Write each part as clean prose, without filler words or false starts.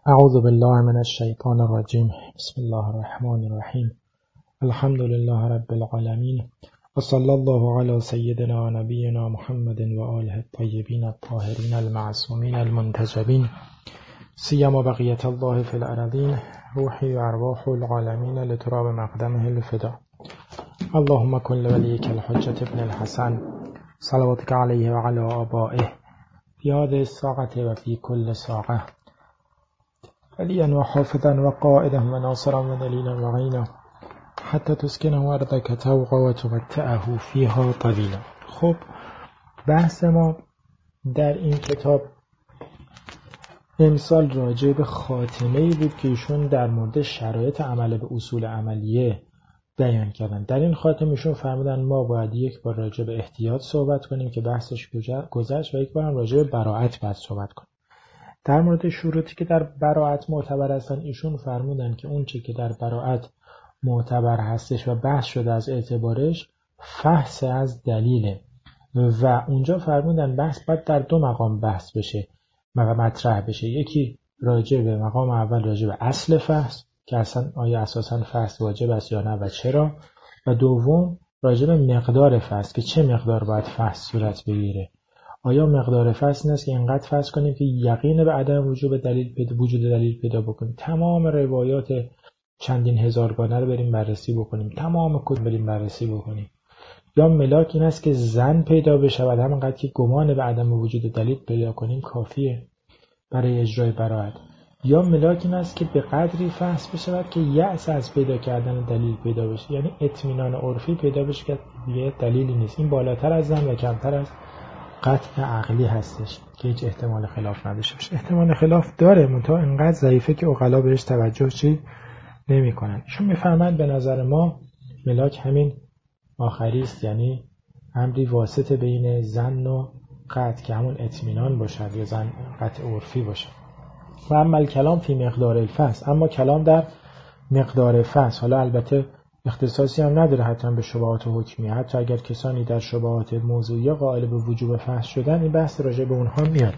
اعوذ بالله من الشیطان الرجیم. بسم الله الرحمن الرحیم. الحمد لله رب العالمین و صلی الله علی سیدنا و نبینا محمد و آله الطیبین الطاهرین المعصومین المنتجبین سیما بقیت الله فی الارضین روحی و ارواح العالمین لتراب مقدمه الفدا. اللهم کن لولیک الحجة ابن الحسن صلواتک علیه و علی آبائه فی هذه الساعة و فی کل ساعة علیا و حافظا و قائدا و ناصرا و دلیلا و عینا حتی تسکنه ارضک طوعا و تمتعه فیها طویلا. خب بحث ما در این کتاب امسال راجع به خاتمه‌ای بود که ایشون در مورد شرایط عمل به اصول عملیه بیان کردن. در این خاتمه ایشون فرمودن ما باید یک بار راجع به احتیاط صحبت کنیم که بحثش گذشت و یک بار هم راجع به براءت باید صحبت کنیم. در مورد شروطی که در براءت معتبر هستن ایشون فرمودن که اون چی که در براءت معتبر هستش و بحث شده از اعتبارش فحص از دلیله و اونجا فرمودن بحث باید در دو مقام بحث بشه مطرح بشه. یکی راجع به مقام اول راجع به اصل فحص که اصلا آیا اساسا فحص واجب است یا نه و چرا، و دوم راجع به مقدار فحص که چه مقدار باید فحص صورت بگیره. آیا مقدار فحص این است که اینقدر فحص کنیم که یقین به عدم وجود دلیل پیدا بکنیم، تمام روایات چندین هزارگانه رو بریم بررسی بکنیم، تمام کتب بریم بررسی بکنیم، یا ملاک این است که ظن پیدا بشه و همینقدر که گمان به عدم وجود دلیل پیدا کنیم کافیه برای اجرای براءت، یا ملاک این است که به قدری فحص بشه که یأس از پیدا کردن دلیل پیدا بشه، یعنی اطمینان عرفی پیدا بشه که دیگه دلیلی نیست. این بالاتر از ظن و کمتر از قطع عقلی هستش که هیچ احتمال خلاف نداشته باشه. احتمال خلاف داره منتها اینقدر ضعیفه که عقلا بهش توجه نمی‌کنن. ایشون میفهمند به نظر ما ملاک همین آخری است، یعنی امری واسط بین ظن و قطع که همون اطمینان باشد یا ظن قطع عرفی باشد. و اما کلام فی مقدار الفحص، اما کلام در مقدار فحص، حالا البته اختصاصی هم نداره حتما به شبهات حکمیه، حتی اگر کسانی در شبهات موضوعیه قائل به وجوب فحص شدن این بحث راجع به اونها میاد.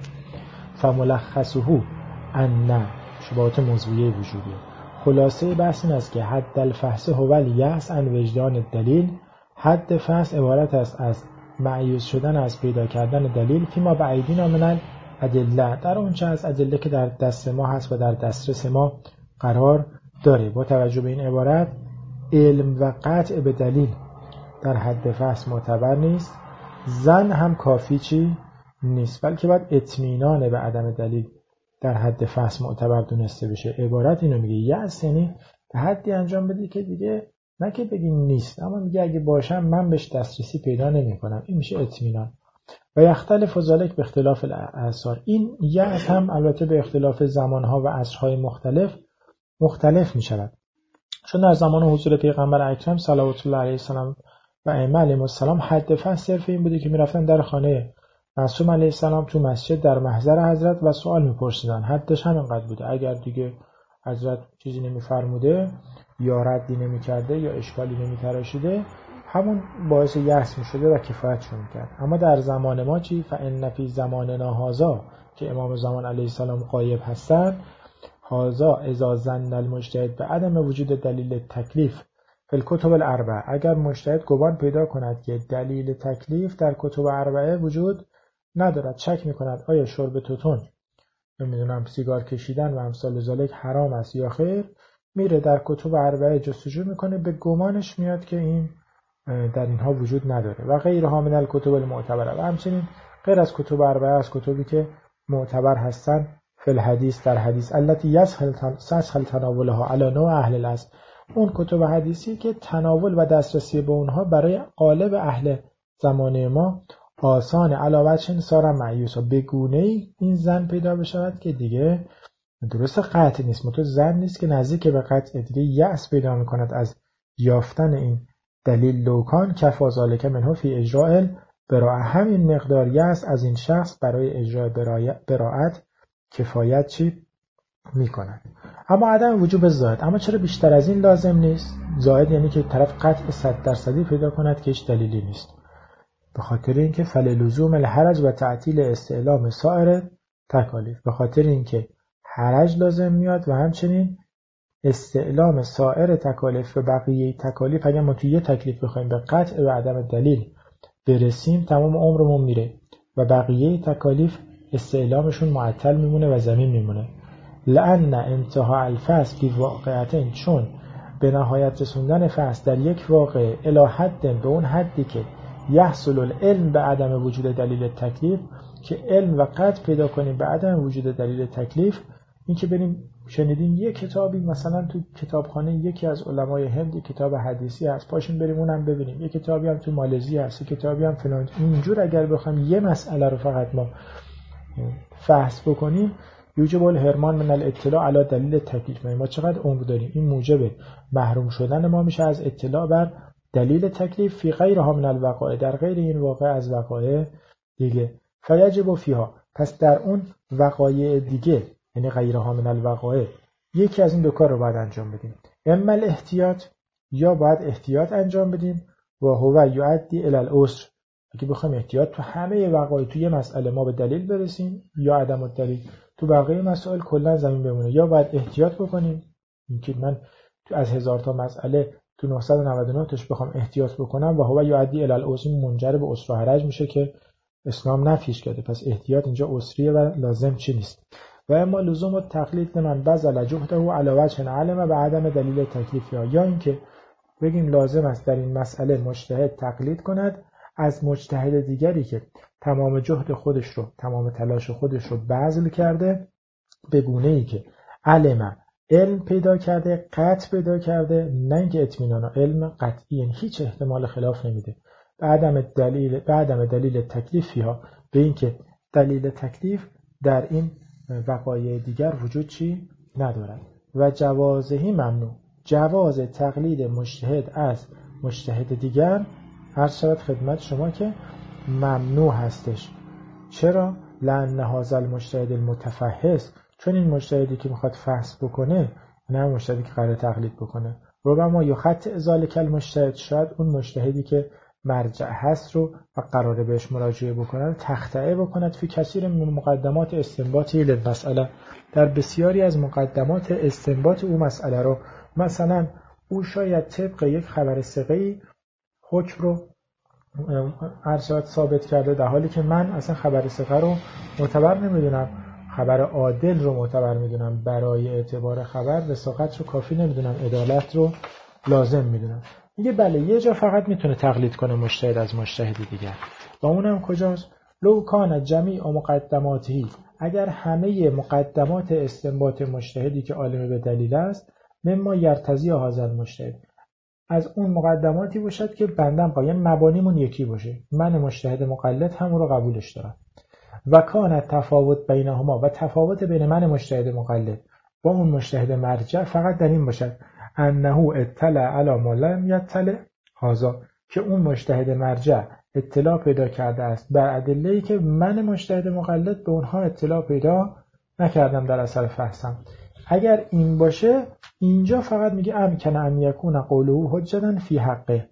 فملخصه ان شبهات موضوعیه وجودیه. خلاصه بحث این است که حد الفحص هو الیأس عن وجدان الدلیل، حد فحص عبارت است از مایوس شدن از پیدا کردن دلیل فیما بعیدینا من الادله، در اون چه از ادله که در دست ما هست و در دسترس ما قرار داره. با توجه به این عبارت علم و قطع به دلیل در حد فحص معتبر نیست، ظن هم کافی نیست، بلکه باید اطمینان به عدم دلیل در حد فحص معتبر دونسته بشه. عبارت اینو میگه یأس یعنی به حدی انجام بدی که دیگه نه که بگی نیست، اما میگه اگه باشم من بهش دسترسی پیدا نمی‌کنم، این میشه اطمینان. و یختلف ذلک به اختلاف الاعصار، این یأس هم البته به اختلاف زمانها و عصرهای مختلف میشود. چون در زمان حضور پیغمبر اکرم صلوات الله علیه السلام و ائمه علیهم السلام حد فحص صرف این بوده که میرفتن در خانه معصوم علیه السلام تو مسجد در محضر حضرت و سوال میپرسیدن، حدش همینقدر بوده. اگر دیگه حضرت چیزی نمیفرموده یا ردی نمیکرده یا اشکالی نمیتراشیده همون باعث یأس میشده و کفایتشون میکرد. اما در زمان ما چی؟ فإن فی زماننا هذا که امام زمان علیه السلام غایب هستن، هذا اذا ظن المجتهد به عدم وجود دلیل تکلیف فی الکتب الاربعه، اگر مجتهد گمان پیدا کند که دلیل تکلیف در کتب اربعه وجود ندارد، شک میکند آیا شرب توتون نمیدونم سیگار کشیدن و امثال ذالک حرام است یا خیر، میره در کتب اربعه جستجو میکنه، به گمانش میاد که این در اینها وجود نداره. و غیرها من الکتب المعتبره، و همچنین غیر از کتب اربعه از کتبی که معتبر هستن فی الحدیث در حدیث التي یسهل تناولها علی نوع اهل الاصل، اون کتب حدیثی که تناول و دسترسی به اونها برای غالب اهل زمانه ما آسان، علاوه چنین سارا معیوسا، به گونه‌ای این ظن پیدا بشود که دیگه درست قطع نیست، متو ظن نیست که نزدیک به قطع، دیگه یأس پیدا میکند از یافتن این دلیل. لوکان کفا ذالک منه فی اجراء براءت، همین مقدار یأس از این شخص برای اجرای براءت کفایت میکند. اما عدم وجوب زائد، اما چرا بیشتر از این لازم نیست؟ زائد یعنی که طرف قطع 100% پیدا کند که هیچ دلیلی نیست. به خاطر اینکه فللزوم الحرج و تعطیل استعلام سایر تکالیف، به خاطر اینکه حرج لازم میاد و همچنین استعلام سایر تکالیف و بقیه تکالیف. اگر ما توی یه تکلیف بخوایم به قطع و عدم دلیل برسیم تمام عمرمون میره و بقیه تکالیف استعلامشون معطل میمونه و زمین میمونه. لأن انتها الفصل فی واقعتین، چون به نهایت رسوندن فصل در یک واقعه الی حد، به اون حدی که یحصل العلم به عدم وجود دلیل تکلیف، که علم و قطع پیدا کنیم به عدم وجود دلیل تکلیف. این که بریم شنیدین یه کتابی مثلا تو کتابخانه یکی از علمای هند کتاب حدیثی هست، پاشیم بریم اونم ببینیم. یه کتابی هم تو مالزی هست، یه کتابی هم فلان. اینجور اگر بخوام یه مسئله رو فقط ما فحص بکنیم، یوجب الحرمان من الاطلاع علی دلیل تکلیف، ما چقدر عمر داریم، این موجب محروم شدن ما میشه از اطلاع بر دلیل تکلیف فی غیرها من الوقایع، در غیر این واقع از وقایع دیگه. فیجب فیها، پس در اون وقایع دیگه یعنی غیرها من الوقایع یکی از این دو کار رو باید انجام بدیم. اما الاحتیاط، یا باید احتیاط انجام بدیم، و هو یؤدی الی العسر، اگه بخوایم احتیاط تو همه وقایع تو یه مسئله ما به دلیل برسیم یا عدم الدلیل تو بقیه مسائل کلا زمین بمونه. یا باید احتیاط بکنیم، اینکه من تو از 1000 تا مسئله تو 999 تاش بخوام احتیاط بکنم و هو یؤدی الی العسر، منجر به عسر و حرج میشه که اسلام نفیش کرده. پس احتیاط اینجا عسریه و لازم چی نیست. و اما لزوم التقلید لمن بذل جهده علی وجه علم به عدم دلیل تکلیف، یا اینکه بگیم لازم است در این مسئله مجتهد تقلید کند از مجتهد دیگری که تمام جهد خودش رو، تمام تلاش خودش رو بذل کرده، به گونه‌ای که علم پیدا کرده، قطع پیدا کرده، نه اینکه اطمینان و علم قطعی، یعنی هیچ احتمال خلاف نمیده. به عدم دلیل تکلیفی ها، به اینکه دلیل تکلیف در این وقایع دیگر وجود چی ندارد. و جوازهی ممنوع، جواز تقلید مجتهد از مجتهد دیگر هر شود خدمت شما که ممنوع هستش. چرا؟ لأن هذا المجتهد المتفحص، چون این مجتهدی که میخواد فحص بکنه نه مجتهدی که قرار تقلید بکنه. ربما یخطئ ذلک المجتهد، شاید اون مجتهدی که مرجع هست رو و قراره بهش مراجعه بکنه تخطئه بکند فی کثیر من مقدمات استنباطی للمسئله، در بسیاری از مقدمات استنباط او مسئله رو. مثلا او شاید طبق یک خبر ثقه‌ای حکم رو ارشاد ثابت کرده، در حالی که من اصلا خبر ثقه رو معتبر نمیدونم، خبر عادل رو معتبر میدونم، برای اعتبار خبر وثاقت رو کافی نمیدونم، عدالت رو لازم میدونم. میگه بله یه جا فقط میتونه تقلید کنه مجتهد از مجتهد دیگر، و اونم کجاست؟ لو کان جمیع مقدماتی، اگر همه مقدمات استنباط مجتهدی که عالم به دلیل است، مما یرتضی هذا المجتهد، از اون مقدماتی باشد که بندم قایم مبانیمون یکی باشه، من مجتهد مقلد همون رو قبولش دارم. و کان تفاوت بینهما، و تفاوت بین من مجتهد مقلد با اون مجتهد مرجع فقط در این باشد انه اطلع علی ما لم یطلع هذا، که اون مجتهد مرجع اطلاع پیدا کرده است بر ادله‌ای که من مجتهد مقلد به اونها اطلاع پیدا نکردم در اثر فحصم. اگر این باشه اینجا فقط میگه امکن ان یکون قوله حجتا فی حقه،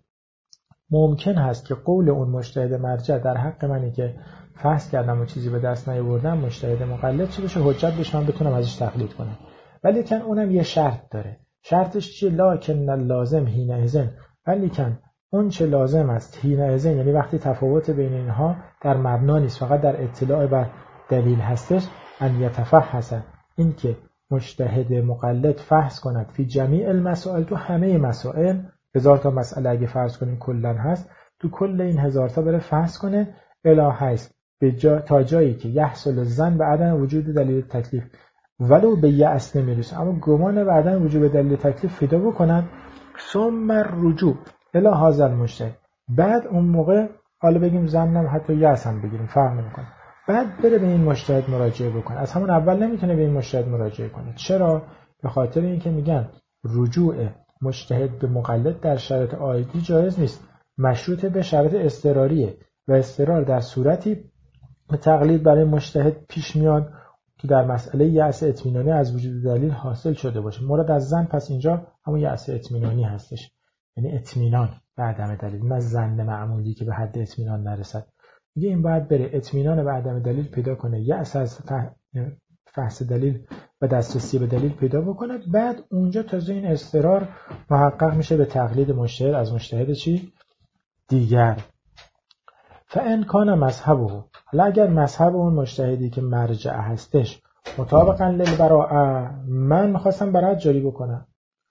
ممکن هست که قول اون مجتهد مرجع در حق منی که فحص کردم و چیزی به دست نیاوردم مجتهد مقلد چی بشه، حجت بشه، من بتونم ازش تقلید کنم. ولی کن اونم یه شرط داره. شرطش چیه؟ لکن اللازم حینئذ، ولی کن اون چه لازم است حینئذ، یعنی وقتی تفاوت بین اینها در مبنا نیست، فقط در اطلاع بر دلیل هستش، ان یتفحص، این که مجتهد مقلد فحص کند فی جمیع المسائل، تو همه مسائل، 1000 تا مسئله اگه فرض کنیم کلا هست، تو کل این 1000 تا بره فحص کنه، الهیست تا جایی که یحصل الظن به عدم وجود دلیل تکلیف، ولو به یأس نمیرسه اما گمان به عدم وجود دلیل تکلیف پیدا بکنن، ثم رجوع الی هذا المجتهد، بعد اون موقع حالا بگیم ظنم حتی یأس هم بگیریم فرق نمیکنه، بعد بره به این مجتهد مراجعه بکنه. از همون اول نمیتونه به این مجتهد مراجعه کنه. چرا؟ به خاطر اینکه میگن رجوع مجتهد به مقلد در شرایط عادی جایز نیست، مشروط به شرایط اضطراریه، و اضطرار در صورتی تقلید برای مجتهد پیش میاد که در مسئله یأس اطمینانی از وجود دلیل حاصل شده باشه. مراد از ظن پس اینجا همون یأس اطمینانی هستش، یعنی اطمینان به عدم دلیل، نه ظن معمولی که به حد اطمینان نرسد. میگه این باید بره اطمینان به عدم دلیل پیدا کنه، یأس از فحص دلیل و دسترسی به دلیل پیدا بکنه. بعد اونجا تازه این اضطرار محقق میشه به تقلید مجتهد از مجتهد چی؟ دیگر. فان کان مذهبه، حالا اگر مذهب اون مجتهدی که مرجع هستش مطابقا للبراءه، من میخواستم برات جاری بکنم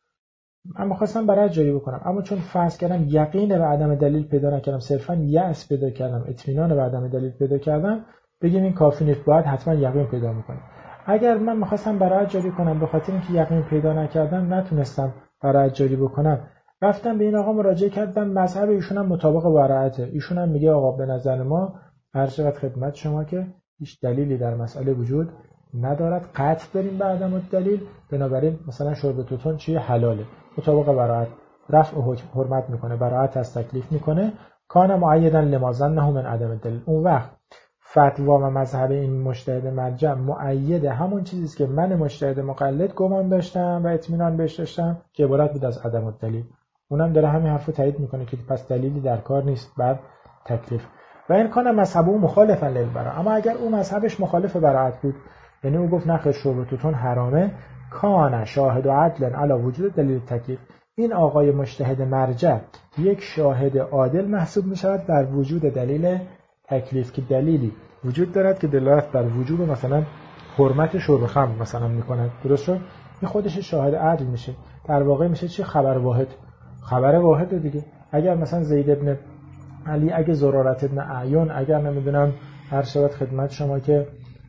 اما چون فرض کردم یقین به عدم دلیل پیدا نکردم، صرفا یأس پیدا کردم، اطمینان به عدم دلیل پیدا کردم، بگیم این کافی نیست، باید حتما یقین پیدا میکنم. اگر من میخواستم برات جاری کنم، به خاطر اینکه یقین پیدا نکردم نتونستم برات جاری بکنم، رفتم به این آقا مراجعه کردم، مذهب ایشون هم مطابق براءته، ایشون هم میگه آقا به نظر ما عرض شود خدمت شما که هیچ دلیلی در مسئله وجود ندارد، قطع داریم به عدم دلیل، بنابراین مثلا شرب توتون چیه؟ حلاله، مطابق براءت، رفع حکم حرمت میکنه، براءت از تکلیف میکنه. کان معیدا لما ظنه من عدم دلیل، اون وقت فتوا و مذهب این مجتهد مرجع مؤید همون چیزی است که من مجتهد مقلد گمان داشتم و اطمینان بهش داشتم که عبارت بود از عدم الدلیل. اونم داره همین حرفو تایید میکنه که پس دلیلی در کار نیست بر تکلیف. و این کان مذهب او مخالفا للبراءه، اما اگر اون مذهبش مخالف براءت بود، یعنی او گفت نخیر شرب توتون حرامه، کان شاهد و عدل علی وجود دلیل تکلیف، این آقای مجتهد مرجع یک شاهد عادل محسوب می شود بر وجود دلیل تکلیف، که دلیلی وجود دارد که دلالت بر وجوب مثلا حرمت شرب خمر مثلا میکند. درست شد؟ این خودش شاهد عدل میشه، در واقع میشه چی؟ خبر واحد دیگه. اگر مثلا زید ابن علی، اگه زرارت ابن اعیان، اگر نمیدونم هر شود خدمت شما که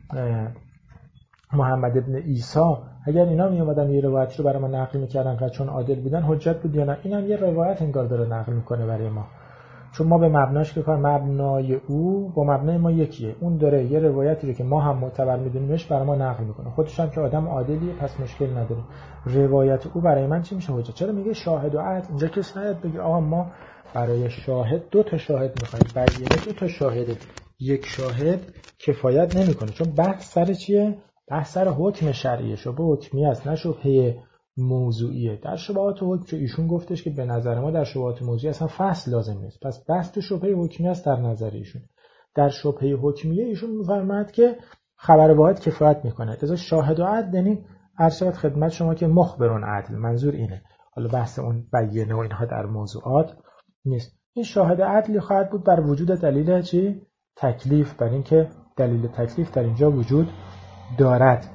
محمد ابن عیسی، اگر اینا می اومدن یه روایت رو برای ما نقل میکردن که چون عادل بودن حجت بود یا نه، اینم یه روایت انگار داره نقل میکنه برای ما، چون ما به مبناش که کار مبنای او با مبنای ما یکیه، اون داره یه روایتی رو که ما هم معتبر میدونیمش برای ما نقل میکنه، خودش هم که آدم عادلیه پس مشکل نداره، روایت او برای من چی میشه؟ حجت. چرا میگه شاهد و عدل؟ اینجا کس نیاد بگه آقا ما برای شاهد 2 تا شاهد میخوایم، برای 2 تا شاهد، یک شاهد کفایت نمیکنه، چون بحث سر چیه؟ بحث سر حکم شرعیه، شبهه حکمی است نه شبهه موضوعیه. در شبهات حکم که ایشون گفتش که به نظر ما در شبهات موضوعی اصلا فصل لازم نیست، پس بحث تو شبهه حکمی است در نظر ایشون. در شبهه حکمیه ایشون میفرماید که خبر واحد کفایت میکنه، لذا شاهد و عدل یعنی ارشد خدمت شما که مخبرون عدل، منظور اینه. حالا بحث اون بیانه و اینها در موضوعات نیست. این شاهد عدلی خواهد بود بر وجود دلیل چی؟ تکلیف، بر اینکه دلیل تکلیف در اینجا وجود دارد.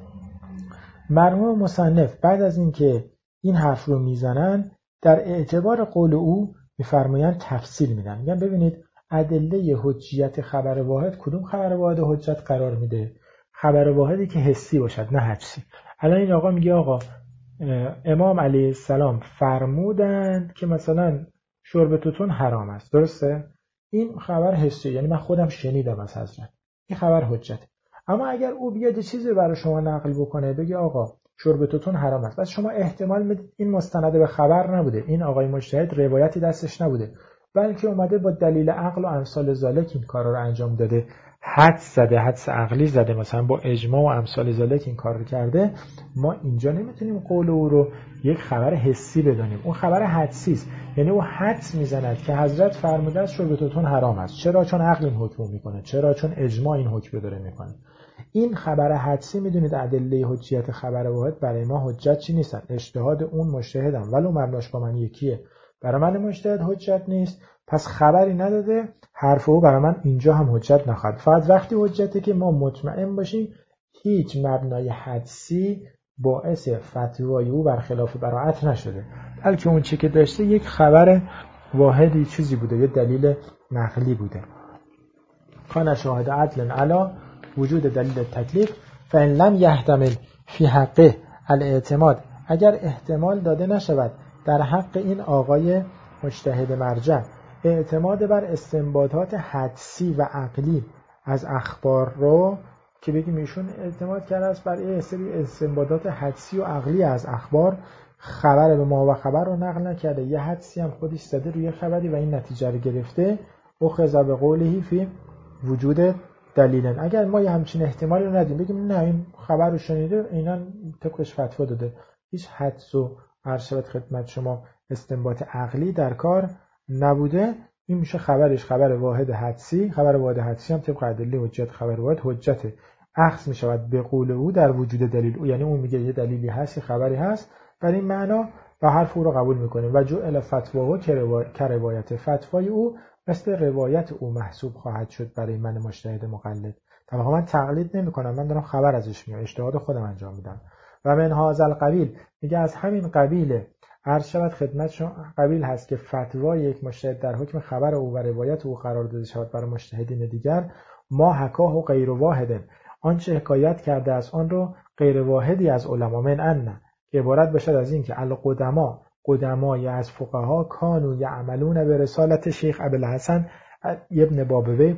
مرحوم مصنف بعد از اینکه این حرف رو میزنن، در اعتبار قول او میفرمایند تفصیل میدن، میگن ببینید ادله حجیت خبر واحد، کدوم خبر واحد حجت قرار میده؟ خبر واحدی که حسی باشد نه حدسی. الان این آقا میگه آقا امام علیه السلام فرمودند که مثلا شرب توتون حرام است، درسته؟ این خبر حسی، یعنی من خودم شنیدم از حضرت، این خبر حجت. اما اگر او بیاد چیزی برای شما نقل بکنه، بگه آقا شرب توتون حرام است، بس شما احتمال میدید این مستند به خبر نبوده، این آقای مجتهد روایتی دستش نبوده، بلکه اومده با دلیل عقل و امثال ذالک این کارا رو انجام داده، حدس زده، حدس عقلی زده، مثلا با اجماع و امثال ذالک این کار رو کرده. ما اینجا نمیتونیم قول او رو یک خبر حسی بدانیم، اون خبر حدسی است، یعنی او حدس میزند که حضرت فرموده است شرب توتون حرام است. چرا؟ چون عقل این حکم میکنه. چرا؟ چون اجماع این حکم داره میکنه. این خبر حدسی میدونید ادله حجیت خبر واحد برای ما حجت چی نیستن؟ اجتهاد اون مجتهدم ولو مبناش با من یکیه، برای من مجتهد حجت نیست، پس خبری نداده، حرف او برای من اینجا هم حجت نخواهد. فقط وقتی حجته که ما مطمئن باشیم هیچ مبنای حدسی باعث فتوای او برخلاف براءت نشده، بلکه اون چی که داشته یک خبر واحدی چیزی بوده، یه دلیل نقلی بوده. کان شاهد عدل علی وجود دلیل تکلیف فإن لم یحتمل فی حقه الاعتماد، اگر احتمال داده نشود در حق این آقای مجتهد مرجع اعتماد بر استنباطات حدسی و عقلی از اخبار رو، که بگیم ایشون اعتماد کرده است بر این سری استنباطات حدسی و عقلی از اخبار، خبر به ما و خبر رو نقل نکرده، یه حدسی هم خودش زده روی خبری و این نتیجه رو گرفته، اخذ بقوله فی وجود دلیلن. اگر ما یه همچین احتمالی رو ندیم، بگیم نه این خبر رو شنیده اینا طبقش فتوا داده، هیچ حدس و ارشد خدمت شما استنباط عقلی در کار نبوده، این میشه خبرش خبر واحد حدسی. خبر واحد حدسی هم طبق ادله حجت خبر واحد حجته. اخذ می شود به قول او در وجود دلیل او، یعنی اون میگه یه دلیلی هست، یه خبری هست، برای این معنا و حرف او رو قبول میکنیم. و جعل فتواه که روایت، فتوای او مثل روایت او محسوب خواهد شد برای من مجتهد مقلد. طبعا من تقلید نمی کنم، من دارم خبر ازش میام، اجتهاد خودم انجام میدم. و من هذا القبیل، میگه از همین قبیل عرض شود خدمتشون، قبیل هست که فتوای یک مجتهد در حکم خبر او و روایت او قرار داده شود برای مجتهدین دیگر. ما حکاه و غیر واحد، آنچه حکایت کرده از آن رو غیر واحدی از علما، من ان، که عبارت باشد از این که القدما، قدمای از فقها، کانوا یعملون به رسالت شیخ ابوالحسن ابن بابوی.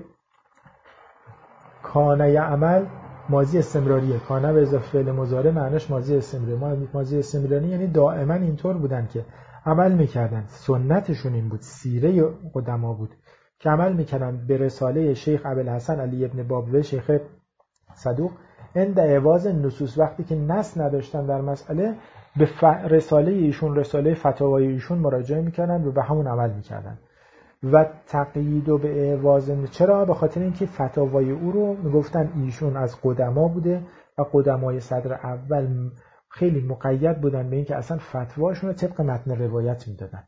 کان یعمل ماضی استمراریه، کان به اضافه فعل مضارع معناش ماضی استمراری. ماضی استمراری یعنی دائما اینطور بودن که عمل میکردن، سنتشون این بود، سیره قدما بود که عمل میکردن به رساله شیخ ابوالحسن علی ابن بابوی، شیخ صدوق، عند اعواز نصوص، وقتی که نص نداشتن در مسئله به رساله ایشون، رساله فتاوای ایشون مراجعه میکردن و به همون عمل میکردن. و تقیید و به اعواز، چرا؟ به خاطر اینکه فتاوای او رو میگفتن ایشون از قدما بوده و قدمای صدر اول خیلی مقید بودن به اینکه اصلا فتواشون رو طبق متن روایت میدادن،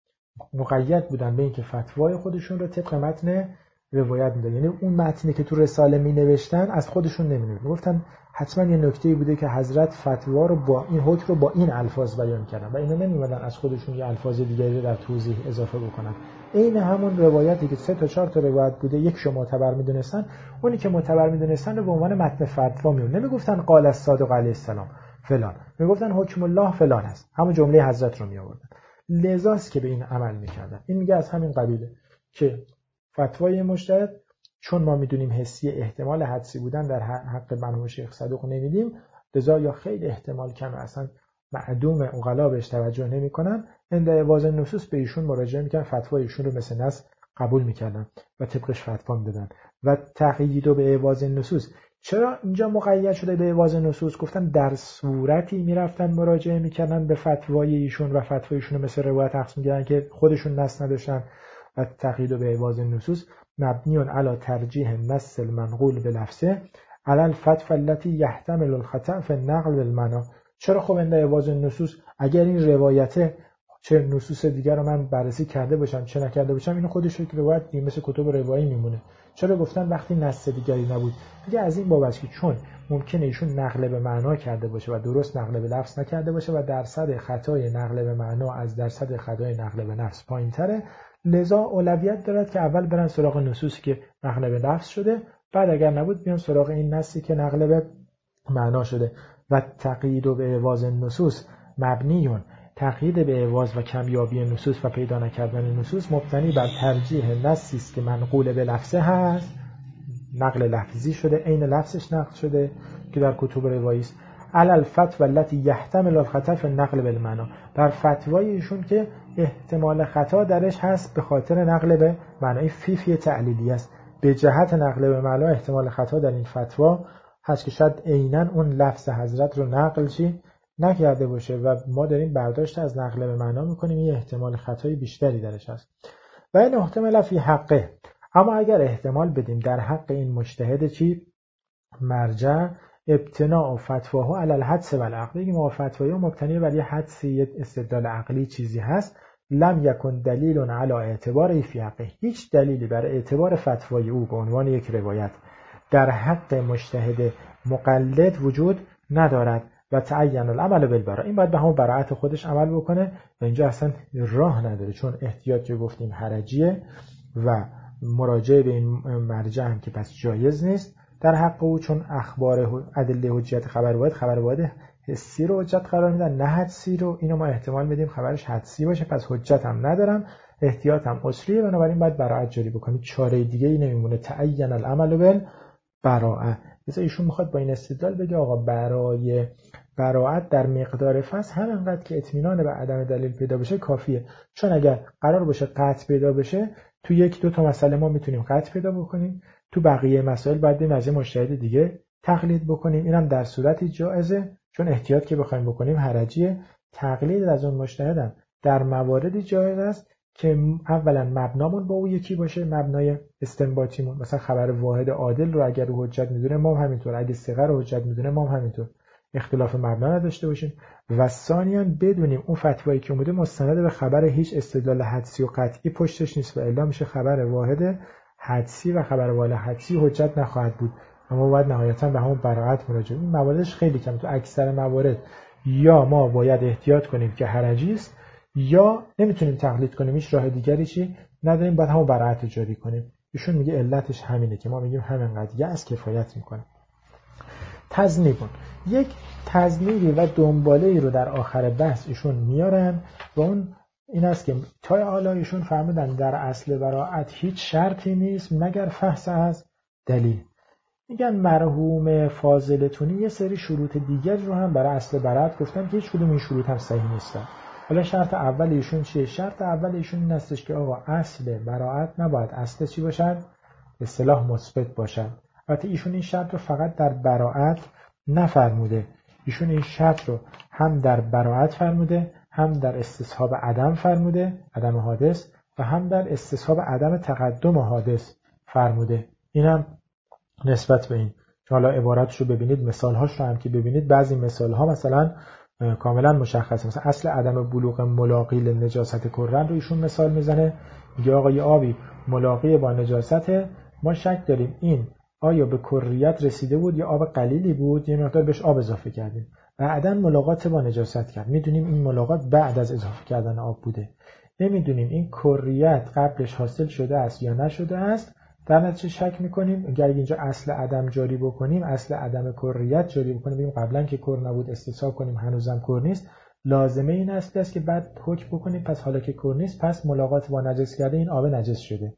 مقید بودن به اینکه فتوای خودشون رو طبق متن روایت میدادن، یعنی اون متنی که تو رساله می نوشتن از خودشون نمی گفتن، حتما یه نکته‌ای بوده که حضرت فتوا رو با این حکم رو با این الفاظ بیان کردن و اینا نمی‌اومدن از خودشون یه الفاظ دیگری رو در توضیح اضافه بکنن. این همون روایتی که 3 تا 4 تا روایت بوده یک شو معتبر میدونستن، اونی که معتبر میدونستن رو به عنوان متن فتوا میون، نمیگفتن قال الصادق علیه السلام فلان، میگفتن حکم الله فلان است، همون جمله حضرت رو می آوردن. لذاست که به این عمل میکردن. این میگه از همین قبیله که فتوای مجتهد، چون ما میدونیم حسی احتمال حدسی بودن در حق مرحوم شیخ صدوق نمیدیم، لذا یا خیلی احتمال کم اصلا معدوم عقلا بهش توجه نمیکنن، عند اعواز نصوص به ایشون مراجعه میکنن، فتوای ایشون رو مثل نص قبول میکردن و طبقش فتوا میدادن. و تقیید و به اعواز نصوص، چرا اینجا مقید شده به اعواز نصوص؟ گفتن در صورتی میرفتن مراجعه میکردن به فتوای ایشون و فتوای ایشون رو مثل روایت اخذ میکردن که خودشون نص نداشتن. و تقیید و به اعواز نصوص مبنیون علی ترجیح نص المنقول بلفظه علی الفتوى التي يحتمل الخطأ في النقل بالمعنى. چرا؟ خب عند اعواز نصوص، اگر این روایته چه نصوص دیگر رو من بررسی کرده باشم چه نکرده باشم، اینو خودش یک روایت مثل کتب روایی میمونه. چرا گفتن وقتی نص دیگری نبود؟ میگه از این بابت که چون ممکنه ایشون نقل به معنا کرده باشه و درست نقل به لفظ نکرده باشه و درصد خطای نقل به معنا از درصد خطای نقل به لفظ پایین‌تره، لذا اولویت دارد که اول برن سراغ نصوصی که نقل به لفظ شده، بعد اگر نبود بیان سراغ این نصی که نقل به معنا شده. و تقیید و به اعواز نصوص مبنیون، تقیید به اعواز و کمیابی نصوص و پیدا نکردن نصوص مبتنی بر ترجیح نصی است که منقول به لفظه هست، نقل لفظی شده، عین لفظش نقل شده که در کتب روایی است، علی الفتوى التي يحتمل الخطأ في النقل بالمعنى، بر فتوای ایشون که احتمال خطا درش هست به خاطر نقل به معنای فیفی تعلیلی است، به جهت نقل به معنا احتمال خطا در این فتوا هست که شاید عیناً اون لفظ حضرت رو نقل نکرده باشه و ما داریم برداشت از نقل به معنا میکنیم، یه احتمال خطای بیشتری درش هست. و این احتمال فی حقه، اما اگر احتمال بدیم در حق این مجتهد چی؟ مرجع ابتناء فتواه علی الحدس و العقل، بگیم فتوای مبتنی بر یه حدسی، استدلال عقلی چیزی هست، لم یکن دلیل علی اعتبار فی حقه، هیچ دلیلی بر اعتبار فتوای او به عنوان یک روایت در حق مجتهد مقلد وجود ندارد. و تعین العمل بالبراء، این باید به همون براءت خودش عمل بکنه و اینجا اصلا راه نداره، چون احتیاط که گفتیم حرجیه و مراجعه به این مرجع هم که پس جایز نیست در حق او، چون اخبار ادله حجیت خبر واحد حسی رو حجت قرار میدن نه حدسی رو. اینو ما احتمال میدیم خبرش حدسی باشه، پس حجت هم ندارم، احتیاط هم عسریه، بنابراین باید براءت جاری بکنیم، چاره دیگه ای نمیمونه. تعین العمل بالبراء. مثلا ایشون میخواد با این استدلال بگه آقا برای براءت در مقدار فصل همینقدر که اطمینان به عدم دلیل پیدا بشه کافیه، چون اگر قرار باشه قطع پیدا بشه تو 1-2 تا مسئله ما میتونیم قطع پیدا بکنیم، تو بقیه مسائل باید بریم از مجتهد دیگه تقلید بکنیم، اینم در صورتی جایزه چون احتیاط که بخوایم بکنیم حرجیه. تقلید از اون مجتهدم در مواردی جایز است که اولا مبنامون با او یکی باشه، مبنای استنباطیمون. مثلا خبر واحد عادل رو اگر رو حجت میدونه ما هم همینطور، اگه صیغه رو حجت میدونه ما هم همینطور، اختلاف مبنا نداشته باشیم. و ثانیاً بدونیم اون فتوایی که اومده مستند به خبر هیچ استدلال حدسی و قطعی پشتش نیست و الا میشه خبر واحد حدسی و خبر واحد حدسی حجت نخواهد بود. اما باید نهایتاً به همون براءت مراجعه. این مواردش خیلی کم، تو اکثر موارد یا ما باید احتیاط کنیم که حرجی است یا نمیتونیم تقلید کنیم، هیچ راه دیگری چی نداریم، باید همون براءت جاری کنیم. ایشون میگه علتش همینه که ما میگیم همین قضیه از کفایت میکنه. تذنیبون، یک تذنیبی و دنباله‌ای رو در آخر بحث ایشون میارن و اون این است که تا حالا ایشون فرمودن در اصل براءت هیچ شرطی نیست مگر فحص از دلیل. میگن مرحوم فاضلتونی یه سری شروط دیگر رو هم برای اصل براءت گفتن که هیچ کدوم این شروط هم صحیح نیستن. حالا شرط اول ایشون چیه؟ شرط اول ایشون این استش که آقا اصل براءت نباید اصل چی باشد؟ اصطلاح مثبت باشد. البته ایشون این شرط رو فقط در براءت نفرموده، ایشون این شرط رو هم در براءت فرموده، هم در استصحاب عدم فرموده، عدم حادث، و هم در استصحاب عدم تقدم حادث فرموده. اینم نسبت به این که حالا عبارتش رو ببینید، مثالهاش رو هم که ببینید، بعضی مثالها مثلا کاملا مشخصه. مثلا اصل عدم بلوغ ملاقی لنجاست کرن رو ایشون مثال میزنه، میگه آقا یه آبی ملاقی با نجاست، ما شک داریم این آیا به کریت رسیده بود یا آب قلیلی بود، یه مقدار بهش آب اضافه کردیم، بعداً ملاقات با نجاست کرد، میدونیم این ملاقات بعد از اضافه کردن آب بوده، نمیدونیم این کریت قبلش حاصل شده است یا نشده است، در نتیجه شک میکنیم. اگر اینجا اصل عدم جاری بکنیم، اصل عدم کریت جاری بکنیم، ببینیم قبلا که کر نبود استصحاب کنیم هنوزم کر نیست، لازمه این است که بعد حکم بکنیم پس حالا که کر نیست پس ملاقات با نجس کرده این آب نجس شده.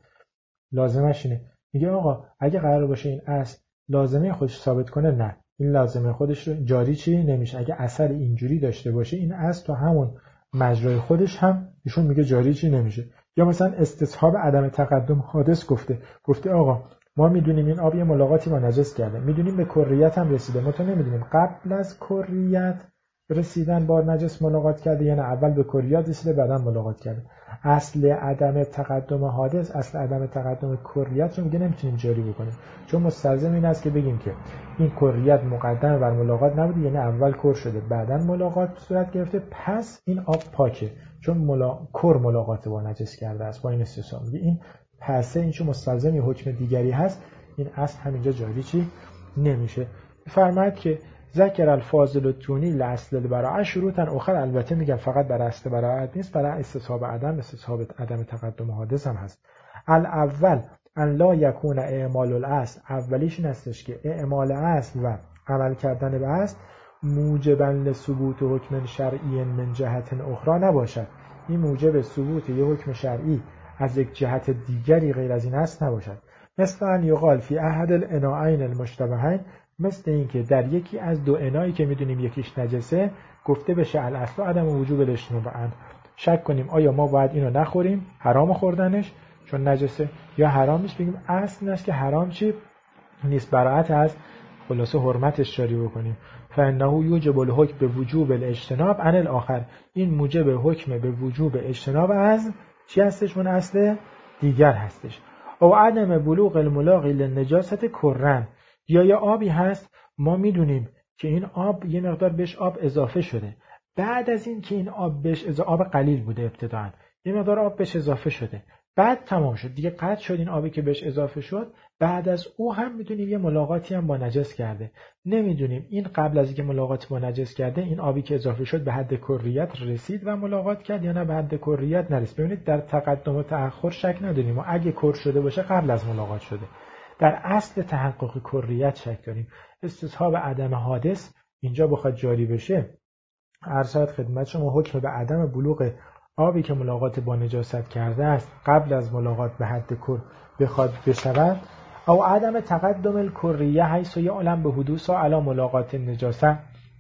لازمش اینه. میگه آقا اگه قرار باشه این اصل لازمه خودش ثابت کنه، نه، این لازمه خودش رو جاری چی نمیشه. اگه اثر اینجوری داشته باشه این اصل تو همون مجرای خودش هم ایشون میگه جاری چی نمیشه. یا مثلا استصحاب عدم تقدم حادث گفته آقا ما میدونیم این آب یه ملاقاتی با نجس کرده، میدونیم به کریت هم رسیده، ما تو نمیدونیم قبل از کریت رسیدن با نجس ملاقات کرده یا نه اول به کریت رسیده بعداً ملاقات کرده. اصل عدم تقدم حادث، اصل عدم تقدم کریت رو میگه نمیتونیم جاری بکنیم، چون مستلزم این است که بگیم که این کریت مقدم بر ملاقات نبوده، یعنی اول کر شده بعداً ملاقات صورت گرفته، پس این آب پاکه چون کر ملاقات با نجس کرده است. با این استثنا میگه این پسه این چون مستلزم یه حکم دیگری هست، این اصل همینجا جاری چی نمیشه. فرماید که ذکر الفاضل التونی لاصل البراءه شروطا اخر، البته میگم فقط برای اصل براءت نیست، برای استصحاب عدم، استصحاب عدم تقدم حادث هم هست. الاول ان لا یکون اعمال الاصل، اولیش این هستش که اعمال اصل و عمل کردن به اصل موجبا لثبوت حکم شرعی من جهت اخرى نباشد، این موجب ثبوت یه حکم شرعی از یک جهت دیگری غیر از این هست نباشد. مثل ان یقال فی احد الاناءین المشتبهین، مثل این که در یکی از دو انایی که میدونیم یکیش نجسه گفته بشه الاصل عدم وجوب الاجتناب عنه، شک کنیم آیا ما باید اینو نخوریم، حرام خوردنش چون نجسه، یا حرام نیست، بگیم اصل است که حرام چی نیست، براءت از خلاصه حرمتش جاری بکنیم. فانه یوجب الحکم به وجوب الاجتناب عن الاخر، این موجب حکم به وجوب اجتناب از چی هستش؟ اون اصل دیگر هستش. او عدم بلوغ الملاقی للنجاست کرن، یا یه آبی هست ما میدونیم که این آب یه مقدار بهش آب اضافه شده، بعد از این که این آب بهش آب قلیل بوده ابتداً یه مقدار آب بهش اضافه شده، بعد تمام شد دیگه قطع شد این آبی که بهش اضافه شد، بعد از او هم میدونیم یه ملاقاتی هم با نجس کرده، نمیدونیم این قبل از اینکه ملاقات با نجس کرده این آبی که اضافه شد به حد کریت رسید و ملاقات کرد یا نه به حد کریت نرسید. ببینید در تقدم و تأخر شک نداریم و اگه کر شده باشه قبل از ملاقات شده، در اصل تحقق کریت شک داریم. استصحاب عدم حادث اینجا بخواد جاری بشه، عرض خدمت شما حکم به عدم بلوغ آبی که ملاقات با نجاست کرده است قبل از ملاقات به حد کر بخواد بشود، او عدم تقدم الکریه حیث یعلم به حدوث علی ملاقات نجاسه،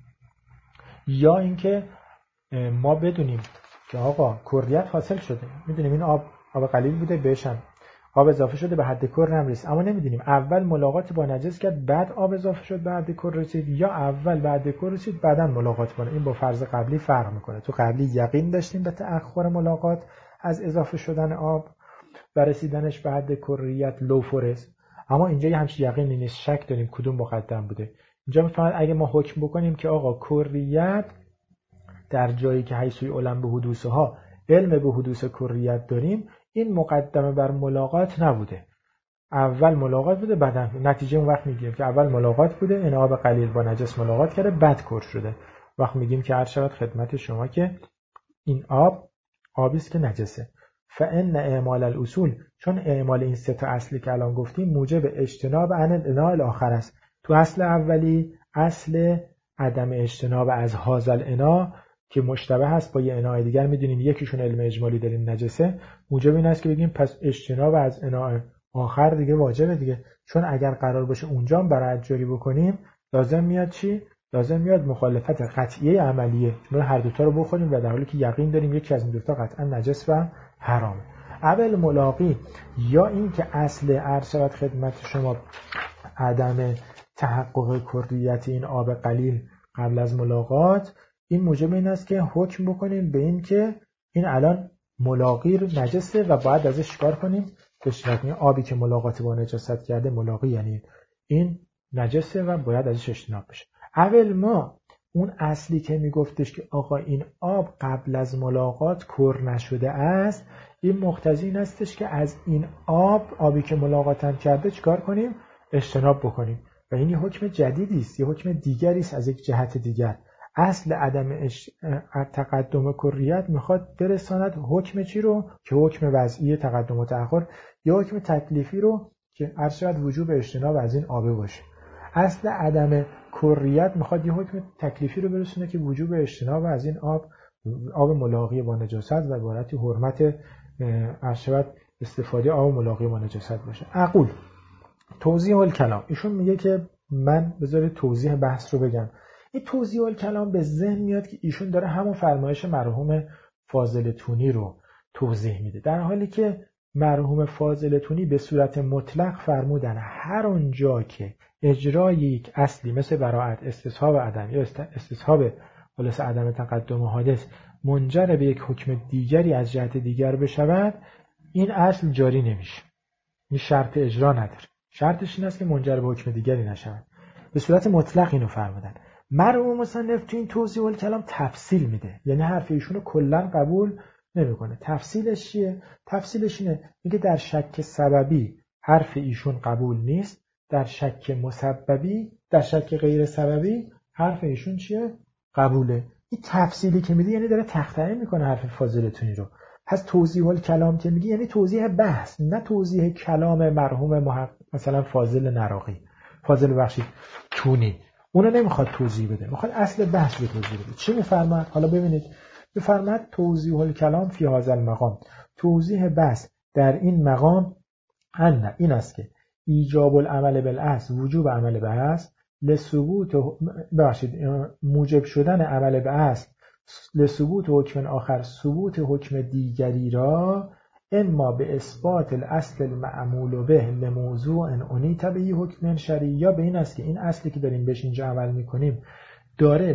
یا اینکه ما بدونیم که آقا کریت حاصل شده، میدونیم این آب قلیل بوده بهشن آب اضافه شده به حد کر نرسید، اما نمیدونیم اول ملاقات با نجس کرد بعد آب اضافه شد به حد کر رسید یا اول بعد کر رسید بعداً ملاقات کنه. این با فرض قبلی فرق میکنه. تو قبلی یقین داشتیم به تأخر ملاقات از اضافه شدن آب و رسیدنش به حد کریت لو فورس. اما اینجا یه همچین یقینی نیست، شک داریم کدوم مقدم بوده. اینجا میفهمد اگه ما حکم بکنیم که آقا کریت در جایی که حیث علم به حدوثها علم به حدوث کریت داریم، این مقدمه بر ملاقات نبوده. اول ملاقات بوده، بعد نتیجه اون وقت میگیم که اول ملاقات بوده، این آب قلیل با نجس ملاقات کرده، بعد کر شده. وقت میگیم که هر شود خدمت شما که این آبی است که نجسه. فان اعمال الاصول، چون اعمال این سه تا اصلی که الان گفتیم موجب اجتناب عن الاناء الاخر است. تو اصل اولی اصل عدم اجتناب از هذا الاناء که مشتبه هست با یه اناء دیگر، میدونیم یکیشون علم اجمالی داریم نجسه، موجب این است که بگیم پس اجتناب از اناء آخر دیگه واجبه دیگه. چون اگر قرار باشه اونجا هم برای جاری بکنیم لازم میاد چی؟ لازم میاد مخالفت قطعیه عملیه، چون هر دوتا رو بخوریم و در حالی که یقین داریم یکی از این دوتا قطعا نجس و حرامه. اول ملاقی یا این که اصل ارشد خدمت شما عدم تحقق کریت این آب قلیل قبل از ملاقات، این موجب این است که حکم بکنیم به این که این الان ملاقی نجسه و باید ازش چیکار کنیم؟ بشنید آبی که ملاقات با نجاست کرده ملاقی یعنی این نجسه و باید ازش اجتناب بشه. اول ما اون اصلی که میگفتش که آقا این آب قبل از ملاقات کر نشده است، این مقتضی این استش که از این آبی که ملاقاتن کرده چیکار کنیم؟ اجتناب بکنیم. و این یه حکم جدیدی است، یه حکم دیگری است از یک جهت دیگر. اصل عدم تقدم کریت میخواد برساند حکم چی رو؟ که حکم وضعی تقدم و تأخر، یا حکم تکلیفی رو که ارشد وجوب اجتناب از این آبه باشه. اصل عدم کریت میخواد یه حکم تکلیفی رو برسونه که وجوب اجتناب از این آب ملاقی با نجاست و عبارتی حرمت ارشد استفاده آب ملاقی با نجاست باشه. اقول توضیح الکلام، ایشون میگه که من بذارید توضیح بحث رو بگم. این توضیح الکلام به ذهن میاد که ایشون داره همون فرمایش مرحوم فاضل تونی رو توضیح میده، در حالی که مرحوم فاضل تونی به صورت مطلق فرمودن هر اونجا که اجرای یک اصلی مثل براءت، استصحاب عدم یا استصحاب خلاص عدم تقدم حادث منجر به یک حکم دیگری از جهت دیگر بشود، این اصل جاری نمیشه. این شرط اجرا نداره، شرطش این است که منجر به حکم دیگری نشود. به صورت مطلق اینو فرمودن. مرحوم مصنف تو این توضیح الکلام تفصیل میده، یعنی حرف ایشونو کلا قبول نمیکنه. تفصیلش چیه؟ تفصیلش اینه میگه در شک سببی حرف ایشون قبول نیست، در شک مسببی، در شک غیر سببی حرف ایشون چیه؟ قبوله. این تفصیلی که میده یعنی داره تخطئه میکنه حرف فاضلتونی رو. پس توضیح الکلام که میگه یعنی توضیح بحث، نه توضیح کلام مرحوم مثلا فاضل تونی. اونو نمیخواد توضیح بده، میخواد اصل بحث رو توضیح بده. چی میفرماد؟ حالا ببینید، میفرماد توضیح الکلام فی هذا المقام، توضیح بحث در این مقام این است که ایجاب العمل بالاصل، وجوب عمل به اصل، موجب شدن عمل به اصل لثبوت حکم آخر، ثبوت حکم دیگری را، اما به اثبات الاصل المعمول به لموضوع انیت به حکم شرعی، یا به این است که این اصلی که داریم بهش اینجا عمل میکنیم داره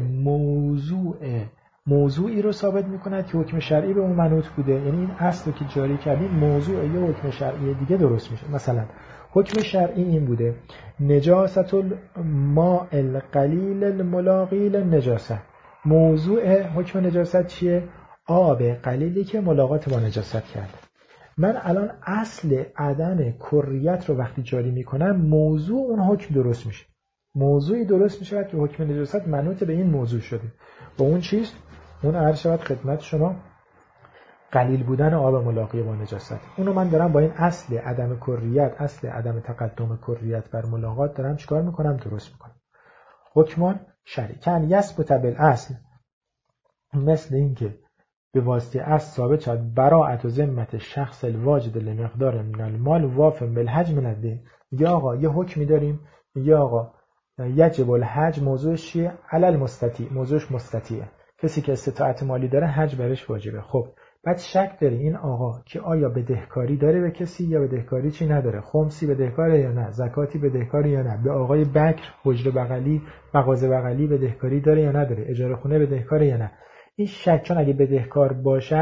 موضوعی رو ثابت میکند که حکم شرعی به اون منوط بوده. یعنی این اصلی که جاری کردیم موضوع یه حکم شرعی دیگه درست میشه. مثلا حکم شرعی این بوده نجاست الماء القلیل الملاقی للنجاسه. موضوع حکم نجاست چیه؟ آب قلیلی که ملاقات با نجاست کرده. من الان اصل عدم کریت رو وقتی جاری میکنم موضوع اون حکم درست میشه. موضوعی درست میشه که حکم نجاست منوط به این موضوع شده. با اون چیست؟ اون عرض شود خدمت شما قلیل بودن آب ملاقی با نجاست. اونو من دارم با این اصل عدم کریت، اصل عدم تقدم کریت بر ملاقات دارم چیکار میکنم؟ درست میکنم. حکمان شرعی کن یثبت بالاصل، مثل این که به واسطه اصل ثابت شد براءت و ذمت شخص الواجد لمقدار من المال وافق بالحج من الدین. یا آقا یه حکمی داریم، یا آقا یجب الحج، موضوعش چیه؟ علی المستطیع، موضوعش مستطیعه، کسی که استطاعت مالی داره حج برش واجبه. خب بعد شک داری این آقا که آیا بدهکاری داره به کسی یا بدهکاری چی نداره، خمسی بدهکاره یا نه، زکاتی بدهکاری یا نه، به آقای بکر حجره بغلی مغازه بغلی بدهکاری داره یا نداره، اجاره خونه بدهکاره یا نه. این شک چون اگه بدهکار باشد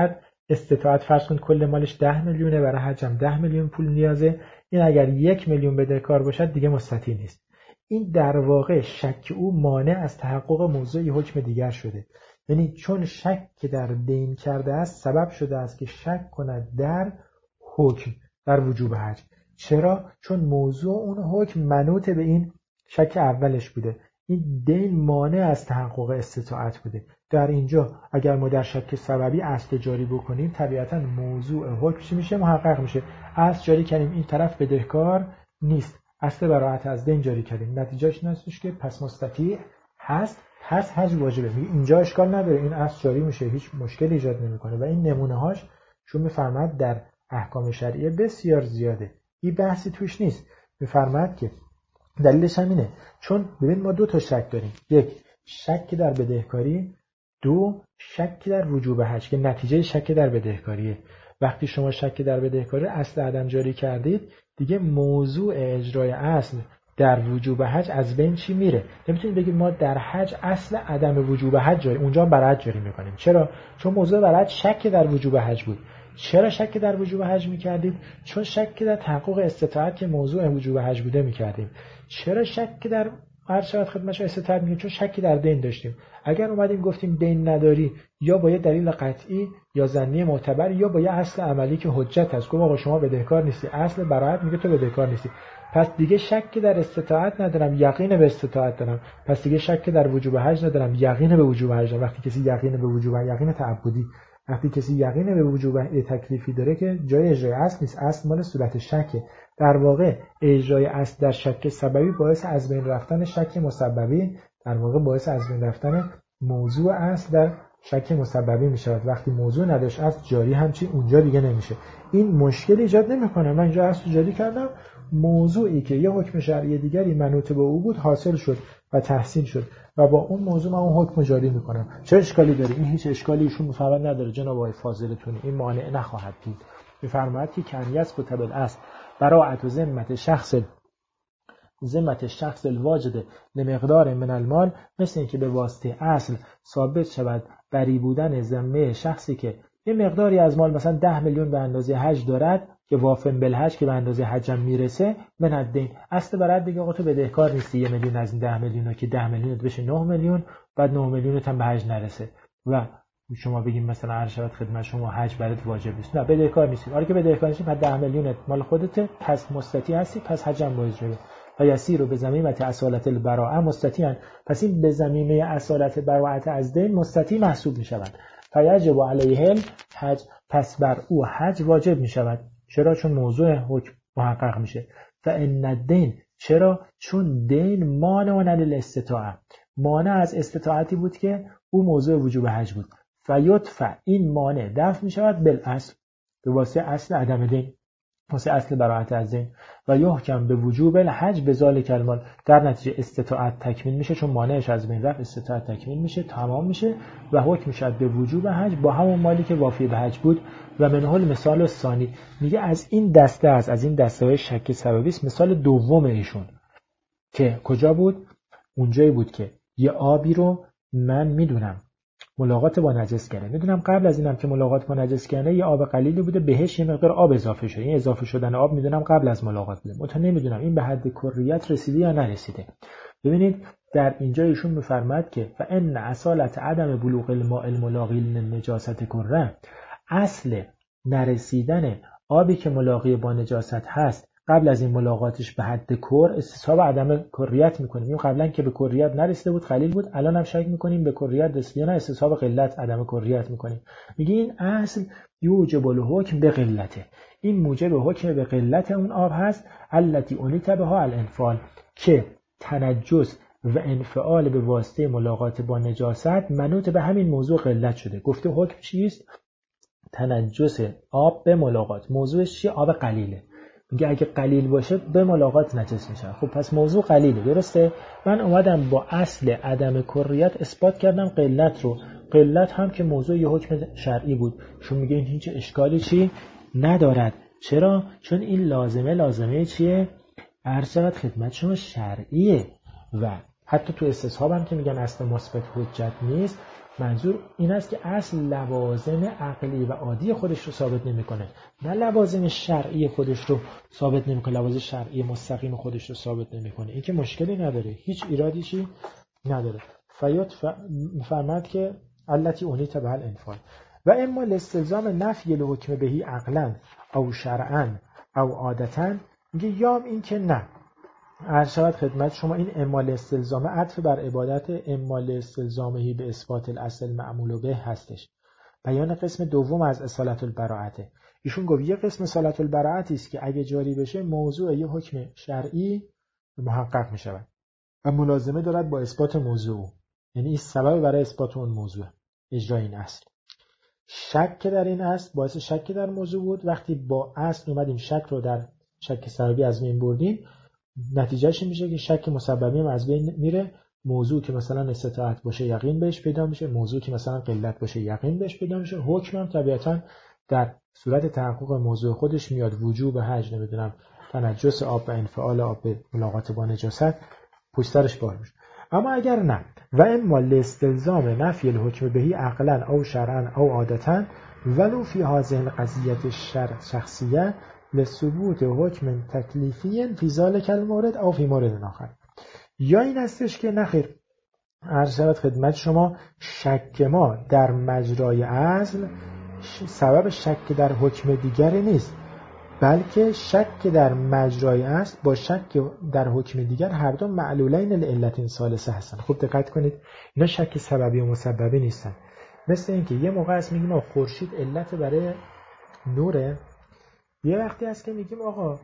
استطاعت فرض کن کل مالش 10 میلیونه، برای حجم 10 میلیون پول نیازه. این اگر 1 میلیون بدهکار باشد دیگه مستطیع نیست. این در واقع شک او مانع از تحقق موضوع حکم دیگر شده. یعنی چون شک که در دین کرده است سبب شده است که شک کند در حکم، در وجوب حج. چرا؟ چون موضوع اون حکم منوط به این شک اولش بوده. این دین مانع از تحقق استطاعت بوده. در اینجا اگر ما در شک سببی اصل جاری بکنیم طبیعتا موضوع حکم چی میشه؟ محقق میشه. اصل جاری کردیم این طرف بدهکار نیست، اصل براءت از دین جاری کردیم، نتیجهش این هستش که پس مستطیع هست، پس حج واجبه. اینجا اشکال نداره، این اصل جاری میشه، هیچ مشکلی ایجاد نمیکنه. و این نمونه هاش چون میفرماد در احکام شرعیه بسیار زیاده، این بحثی توش نیست. میفرماد که دلیلش همینه، چون ببین ما 2 تا شک داریم، 1 شک در بدهکاری، 2 شک در وجوب حج که نتیجه شک در بدهکاریه. وقتی شما شک در بدهکاری اصل عدم جاری کردید دیگه موضوع اجرای اصل در وجوب حج از بین چی میره؟ نمیتونید بگید ما در حج اصل عدم وجوب حج جاری، اونجا برعت جاری میکنیم. چرا؟ چون موضوع برعت شک در وجوب حج بود. چرا شک در وجوب حج میکردید؟ چون شک در تحقق استطاعت که موضوع وجوب حج بوده میکردیم. چرا شک در هر شرط خدمتش استطاعت میگه؟ چون شکی در دین داشتیم. اگر اومدیم گفتیم دین نداری، یا با یه دلیل قطعی یا ظنی معتبر یا با یه اصل عملی که حجت هست، گفت آقا شما بدهکار نیستی، اصل براءت میگه تو بدهکار نیستی، پس دیگه شک در استطاعت ندارم، یقین به استطاعت دارم، پس دیگه شک در وجوب حج ندارم، یقین به وجوب حج دارم. وقتی کسی یقین به وجوب، یقین تعبدی، وقتی کسی یقین به وجوب تکلیفی داره که جای اجرای اصل نیست، اصل مال صورت شکه. در واقع اجرای اصل در شک سببی باعث از بین رفتن شک مسببی، در واقع باعث از بین رفتن موضوع اصل در شک مسببی می شود. وقتی موضوع نداشت اصل جاری همچی اونجا دیگه نمیشه. این مشکل ایجاد نمیکنه. من اینجا اصل جاری کردم، موضوعی که یه حکم شرعی دیگری منوط به او بود حاصل شد و تحصیل شد و با اون موضوع من اون حکم جاری میکنم. چه اشکالی داره؟ این هیچ اشکالی ایشون مفهوم نداره جناب آقای فاضلتون، این مانع نخواهد بود. میفرماید که کنیس کتب الاصل براءت ذمت شخص الواجد لمقدار من المال، مثل اینکه به واسطه اصل ثابت شود بری بودن ذمه شخصی که یه مقداری از مال مثلا 10 میلیون به اندازه حج دارد که وافن بالحج که به اندازه حجم میرسه، من الدین اصل برات دیگه آقا تو بدهکار نیستی، 1 میلیون از این 10 میلیون که 10 میلیون بشه 9 میلیون، بعد 9 میلیونت هم به حج نرسه و شما بگیم مثلا هر شرط خدمت شما حج برات واجب نیست. نه بدهکار نیستی. آره که بدهکار نیستی، بعد 10 میلیونت مال خودته، پس مستطیع هستی، پس حجم واجبه. و یسیر به ضمیمه اصالت البراءه مستطیعا، پس این به ضمیمه اصالت براءت از دین مستطیع محسوب می شود. فیجب علیه الحج، پس بر او حج واجب می شود. چرا؟ چون موضوع حکم محقق میشه. فان الدین، چرا؟ چون دین مانع للاستطاعه، مانع از استطاعتی بود که او موضوع وجوب حج بود. فیدفع، این مانع دفع می شود بالاصل، به واسطه اصل عدم دین، واسه اصل براءت از دین. و یحکم به وجوب الحج بذالک المال، در نتیجه استطاعت تکمیل میشه، چون مانعش از بین رفت استطاعت تکمیل میشه، تمام میشه و حکم میشه به وجوب حج با همون مالی که وافی به حج بود. و منه المثال ثانی، میگه از این دسته از این دسته‌های شک سببی است مثال دوم ایشون که کجا بود؟ اونجایی بود که یه آبی رو من میدونم ملاقات با نجس کرده، میدونم قبل از اینم که ملاقات با نجس کرده یه آب قلیلی بوده، بهش یه مقدار آب اضافه شده، این اضافه شدن آب میدونم قبل از ملاقات بوده، متأ نمیدونم این به حد کریت رسیده یا نرسیده. ببینید در اینجا ایشون میفرماد که فان اصالت عدم بلوغ الماء الملاقی للنجاست کره، اصل نرسیدن آبی که ملاقی با نجاست هست قبل از این ملاقاتش به حد کر، استصحاب عدم کریت میکنیم. این قبلا که به کریت نرسیده بود قلیل بود، الان هم شک میکنیم به کریت رسیده، نه استصحاب قلت عدم کریت میکنیم. میگه این اصل یوجب الحکم به قلته، این موجب حکم به قلت اون آب هست. التی انیت بها الانفعال، که تنجس و انفعال به واسطه ملاقات با نجاست منوط به همین موضوع قلت شده. گفته حکم چیست؟ تنجس آب به ملاقات، موضوعش چیه؟ آب قلیله. میگه اگه قلیل باشه به ملاقات نجس میشه. خب پس موضوع قلیله، درسته؟ من اومدم با اصل عدم کریت اثبات کردم قلت رو، قلت هم که موضوع یه حکم شرعی بود. شما میگه این هیچ اشکالی چی ندارد. چرا؟ چون این لازمه چیه؟ عرض شود خدمت شما شرعیه. و حتی تو استصحاب هم که میگن اصل مثبت حجت نیست، منظور این است که اصل لوازم عقلی و عادی خودش رو ثابت نمیکنه، نه لوازم شرعی خودش رو ثابت نمیکنه، لوازم شرعی مستقیم خودش رو ثابت نمیکنه. این که مشکلی نداره، هیچ ایرادی چی نداره. فرماد که التی اونیت به الانفال و اما لاستلزام نفی الحکم بهی عقلا او شرعا او عادتا، میگه یا این که نه. عرض شود خدمت شما این اما لاستلزام عطف بر عبادت اما لاستلزامهی به اثبات الاصل معمول به هستش. بیان قسم دوم از اصالت البراءته. ایشون گفت یه قسم اصالت البراءتی است که اگه جاری بشه موضوع یه حکم شرعی محقق می شود و ملازمه دارد با اثبات موضوع، یعنی این سبب برای اثبات اون موضوع اجرای این اصل. شک در این اصل باعث شک در موضوع بود. وقتی با اصل اومدیم شک رو در شک سببی از بین بردیم، نتیجهش میشه که شک مسببی هم از بین میره. موضوع که مثلا استطاعت باشه یقین بهش پیدا میشه، موضوع که مثلا قلت باشه یقین بهش پیدا میشه. حکم هم طبیعتا در صورت تحقق موضوع خودش میاد، وجوب حج، نمیدونم تنجس آب و انفعال آب به ملاقات با نجاست پشت سرش بار میشه. اما اگر نه و اما لاستلزام نفی الحکم بهی عقلا او شرعا او عادتا ولو فی هذه القضیه شخصیه لثبوت حکم تکلیفی فی ذلک المورد او فی مورد آخر، یا این هستش که نخیر. عرض شود خدمت شما شک ما در مجرای اصل سبب شک در حکم دیگری نیست، بلکه شک در مجرای اصل با شک در حکم دیگر هر دو معلولین لعلت ثالثه هستن. خوب دقت کنید، اینا شک سببی و مسببی نیستن. مثل اینکه یه موقع است میگیم خورشید علت برای نوره، یه وقتی هست که میگیم آقا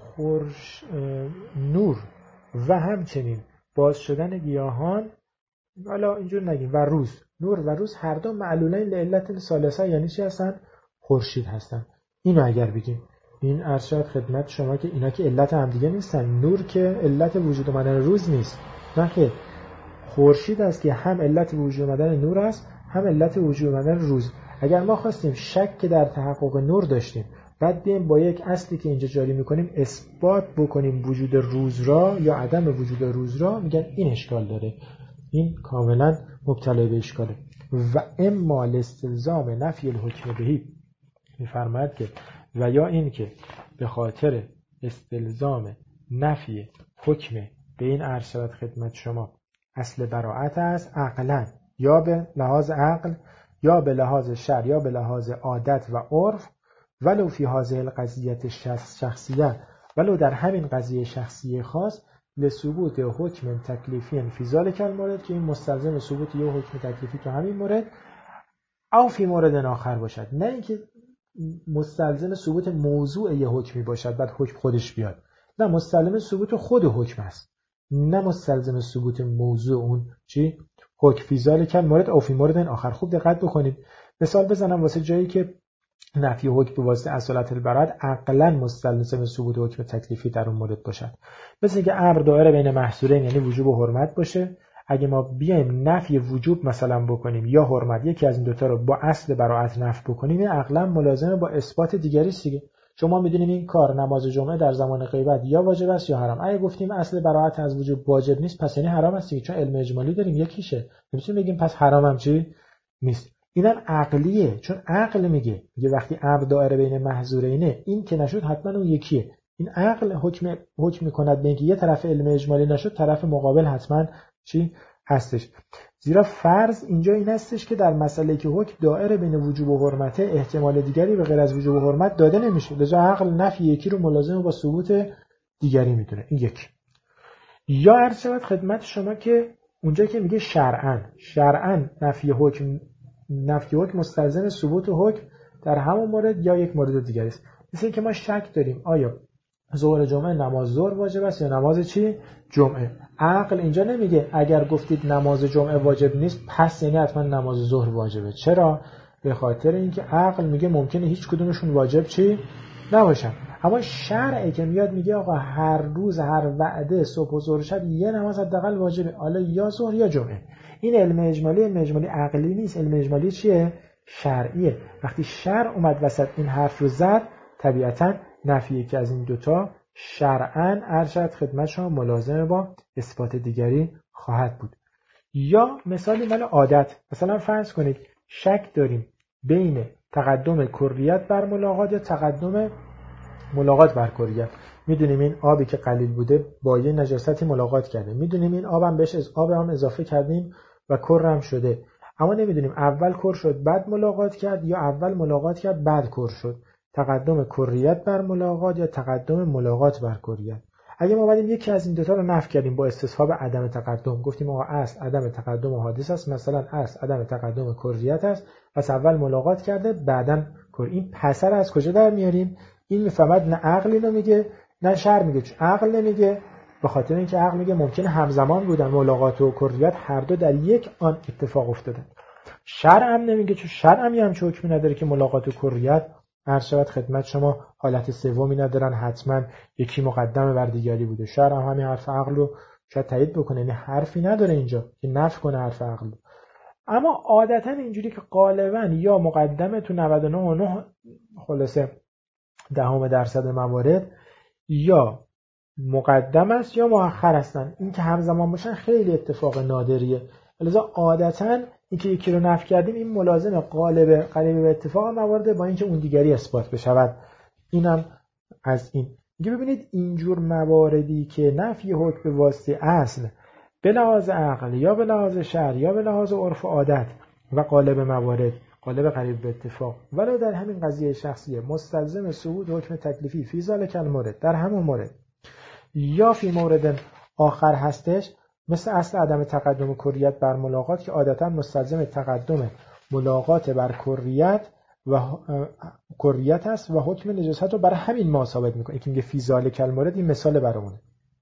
نور و همچنین باز شدن گیاهان، حالا اینجور نگیم، و روز، نور و روز هر دو معلولین لعلت ثالثه، یعنی چی هستن؟ خورشید هستن. اینو اگر بگیم، این ارشاد خدمت شما که اینا که علت هم دیگه نیستن. نور که علت وجود آمدن روز نیست، نه، خورشید است که هم علت وجود آمدن نور است هم علت وجود آمدن روز. اگر ما خواستیم شک در تحقق نور داشتیم، بعد بیایم با یک اصلی که اینجا جاری میکنیم اثبات بکنیم وجود روز را یا عدم وجود روز را، میگن این اشکال داره، این کاملا مبتلا به اشکاله. و اما لاستلزام نفی الحکم بهی، میفرماید که و یا این که به خاطر استلزام نفی حکم به این ارشاد خدمت شما اصل براءت است، عقلا یا به لحاظ عقل یا به لحاظ شرع یا به لحاظ عادت و عرف، ولو فی هذه القضیه شخصیه، ولو در همین قضیه شخصی خاص، لثبوت حکم تکلیفی فی ذلک المورد، که این مستلزم ثبوت یه حکم تکلیفی تو همین مورد، او فی مورد آخر باشد، نه اینکه مستلزم ثبوت موضوع یه حکمی باشد بعد حکم خودش بیاد، نه، مستلزم ثبوت خود حکم است، نه مستلزم ثبوت موضوع اون چی حکم فی ذلک المورد او فی مورد آخر. خوب دقت بکنید. مثال بزنم واسه جایی که نفی حکم به واسطه اصالت البراءت عقلا مستلزم ثبوت حکم تکلیفی در اون مورد باشد. مثل اینکه امر دائره بین محصورین، یعنی وجوب و حرمت باشه. اگه ما بیایم نفی وجوب مثلا بکنیم یا حرمت، یکی از این دوتا رو با اصل براءت نفی بکنیم، این عقلا ملازمه با اثبات دیگری است دیگه. شما میدونیم این کار نماز جمعه در زمان غیبت یا واجب است یا حرام. اگه گفتیم اصل براءت از وجوب واجب نیست، پس یعنی حرام است دیگه، چون علم اجمالی داریم یکیشه. نمیتونیم بگیم پس حرام هم چی نیست. اینم عقلیه، چون عقل میگه وقتی امر دائره بین محظورینه، این که نشد حتما اون یکیه. این عقل حکم میکند به اینکه یه طرف علم اجمالی نشد، طرف مقابل حتما چی هستش. زیرا فرض اینجا این هستش که در مسئله که حکم دائره بین وجوب و حرمت، احتمال دیگری به غیر از وجوب و حرمت داده نمیشه، لذا عقل نفی یکی رو ملازم با ثبوت دیگری میدونه. این یک. یا عرض شود خدمت شما که اونجا که میگه شرعاً نفی حکم مستلزم ثبوت حکم در همون مورد یا یک مورد دیگری است. مثل اینکه ما شک داریم آیا ظهر جمعه نماز ظهر واجب است یا نماز چی جمعه. عقل اینجا نمیگه اگر گفتید نماز جمعه واجب نیست پس یعنی حتما نماز ظهر واجبه. چرا؟ به خاطر اینکه عقل میگه ممکنه هیچ کدومشون واجب چی نباشن. اما شرع که میاد میگه آقا هر روز هر وعده صبح و ظهر شب یه نماز حداقل واجبه، حالا یا ظهر یا جمعه. این علم اجمالی عقلی نیست، علم اجمالی چیه؟ شرعیه. وقتی شرع اومد وسط این حرف رو زد، طبیعتاً نفی یکی از این دوتا شرعاً ارشد خدمت شما ملازمه با اثبات دیگری خواهد بود. یا مثالی مال عادت، مثلا فرض کنید شک داریم بین تقدم کریت بر ملاقات یا تقدم ملاقات بر کریت. میدونیم این آبی که قلیل بوده با یه نجاستی ملاقات کرده، میدونیم این آبم بهش آب هم اضافه کردیم و کر هم شده، اما نمیدونیم اول کر شد بعد ملاقات کرد یا اول ملاقات کرد بعد کر شد. تقدم کریت بر ملاقات یا تقدم ملاقات بر کریت. اگه ما اومدیم یکی از این دو تا رو نفی کردیم با استصحاب عدم تقدم، گفتیم آقا اصل عدم تقدم حادث است، مثلا اصل عدم تقدم کریت است، پس اول ملاقات کرده بعداً کر. این پسر از کجا در میاریم؟ این میفهمد نه عقل اینو میگه نه شرع میگه. چون عقل نمیگه به خاطر اینکه عقل میگه ممکنه همزمان بودن ملاقات و کریت هر دو در یک آن اتفاق افتادن. شرع هم نمیگه چون شرع هم همچین حکمی نداره که ملاقات و کریت هر شود خدمت شما حالت سومی ندارن، حتما یکی مقدمه بر دیگری بوده. شرع هم همین حرف عقل رو شاید تایید بکنه، یعنی حرفی نداره اینجا که نفی کنه حرف عقل. اما عادتا اینجوری که غالبا یا مقدمه تو 99.9 خلاصه 10% موارد یا مقدم است یا مؤخر هستن. این که همزمان باشن خیلی اتفاق نادریه. لذا عادتا این که یکی رو نفی کردیم این ملازم قریب به اتفاق موارد با اینکه اون دیگری اثبات بشود. اینم از این. دیگه ببینید اینجور مواردی که نفی حکم به واسطه اصل به لحاظ عقل یا به لحاظ شرع یا به لحاظ عرف و عادت و قالب موارد، قالب قریب به اتفاق، ولو در همین قضیه شخصیه مستلزم ثبوت حکم تکلیفی فی ذلک المورد، در همون مورد، یا فی مورد آخر هستش، مثل اصل عدم تقدم کریت بر ملاقات که عادتا مستلزم تقدم ملاقات بر کریت است و حکم نجاست رو برای همین ما ثابت میکنه که میگه فی ذلک المورد. این مثال برامونه.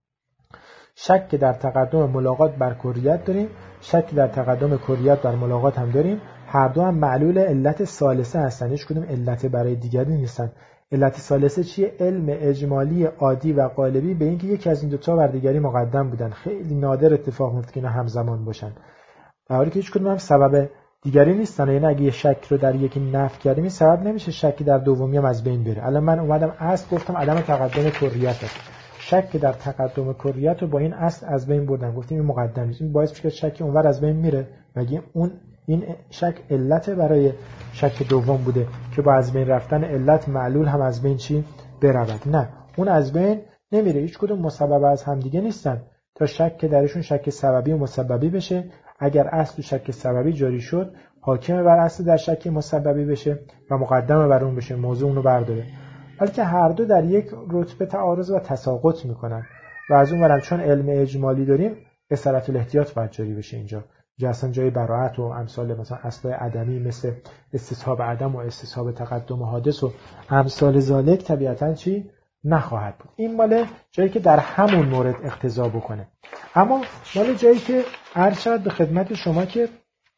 شک در تقدم ملاقات بر کریت داریم، شک در تقدم کریت بر ملاقات هم داریم، هر دو هم معلول علت ثالثه هستن، هیچ کدوم علت برای دیگری نیستن. علت ثالثه چیه؟ علم اجمالی عادی و قالبی به اینکه یکی از این دو تا بر دیگری مقدم بودن. خیلی نادر اتفاق میفته که اینا همزمان باشن، در حالی که هیچ کدوم هم سبب دیگری نیستن. یعنی اگه یه شک رو در یکی نفی کردیم این سبب نمیشه شکی در دومی هم از بین بره. الان من اومدم اصل گفتم عدم تقدم کریت است، شک در تقدم کریت رو با این اصل از بین بردم، گفتیم این مقدم نیست، این باعث میشه که شک اونور از بین میره. مگه این شک علت برای شک دوم بوده که با از بین رفتن علت معلول هم از بین چی برود؟ نه، اون از بین نمیره. هیچ کدوم مسبب از هم دیگه نیستن تا شک که درشون شک سببی و مسببی بشه. اگر اصل شک سببی جاری شد حاکم بر اصل در شک مسببی بشه و مقدم بر اون بشه، موضوع اون رو برداره. بلکه هر دو در یک رتبه تعارض و تساقط میکنن و از اون ورم چون علم اجمالی داریم اصالت الاحتیاط باید جاری بشه. اینجا اصلا جای براعت و امثال مثلا اصل عدمی مثل استصحاب عدم و استصحاب تقدم حادث و امثال ذالک طبیعتاً چی نخواهد بود. این مال جایی که در همون مورد اقتضا بکنه. اما مال جایی که عرض شد به خدمت شما که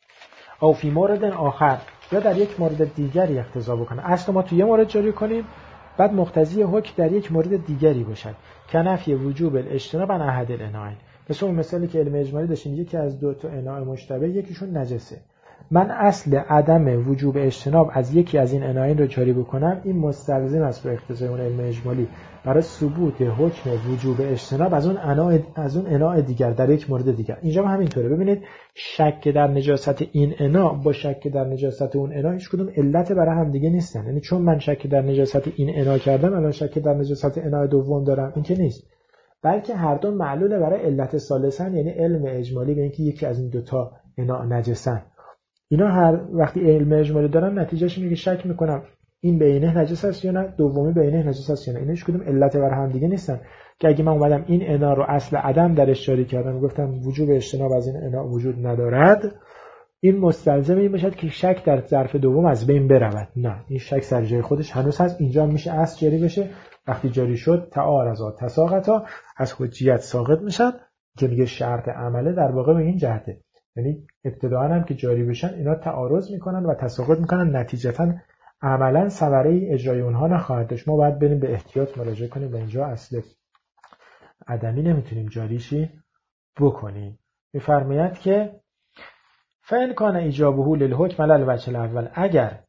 او فی مورد آخر یا در یک مورد دیگری اقتضا بکنه. اصلا ما توی یه مورد جاری کنیم بعد مقتضی حکم در یک مورد دیگری باشد که نفی وجوب الاجتناب عن احد الاناءین. مثل اون مثالی که علم اجمالی داشتیم، یکی از دو تا اناء مشتبه یکیشون نجسه، من اصل عدم وجوب اجتناب از یکی از این اناءین رو جاری بکنم، این مستلزم است به اقتضای اون علم اجمالی برای ثبوت حکم وجوب اجتناب از اون اناء دیگر در یک مورد دیگر. اینجا هم همینطوره. ببینید شک در نجاست این اناء با شک در نجاست اون اناء هیچ کدوم علت برای هم دیگه نیستن. یعنی چون من شک در نجاست این اناء کردم الان شک در نجاست اناء دوم دارم، این که نیست، بلکه هر دو معلول برای علت ثالثن، یعنی علم اجمالی به اینکه یکی از این دو تا اناء نجسن. اینا هر وقتی علم اجمالی دارن نتیجهش اینه که شک میکنم این بینه نجس است یا نه، دومی بینه نجس است یا نه. اینا هیچ کدوم علت برای هم دیگه نیستن که اگه من اومدم این اناء رو اصل عدم درش جاری کردم گفتم وجوب اجتناب از این اناء وجود ندارد، این مستلزم این باشد که شک در ظرف دوم از بین برود. نه، این شک سر جای خودش هنوز هست. اینجا میشه اصل جاری بشه. وقتی جاری شد تعارضا تساقطا از حجیت ساقط میشن که میگه شرط عمله در واقع به این جهته، یعنی ابتداء هم که جاری بشن اینا تعارض میکنن و تساقط میکنن، نتیجتا عملا ثمره اجرای اونها نخواهد داشت. ما باید بریم به احتیاط مراجعه کنیم و اینجا اصل عدمی نمیتونیم جاریشی بکنیم. میفرماید که فإن کان ایجابه للحکم علی الوجه الاول، اگر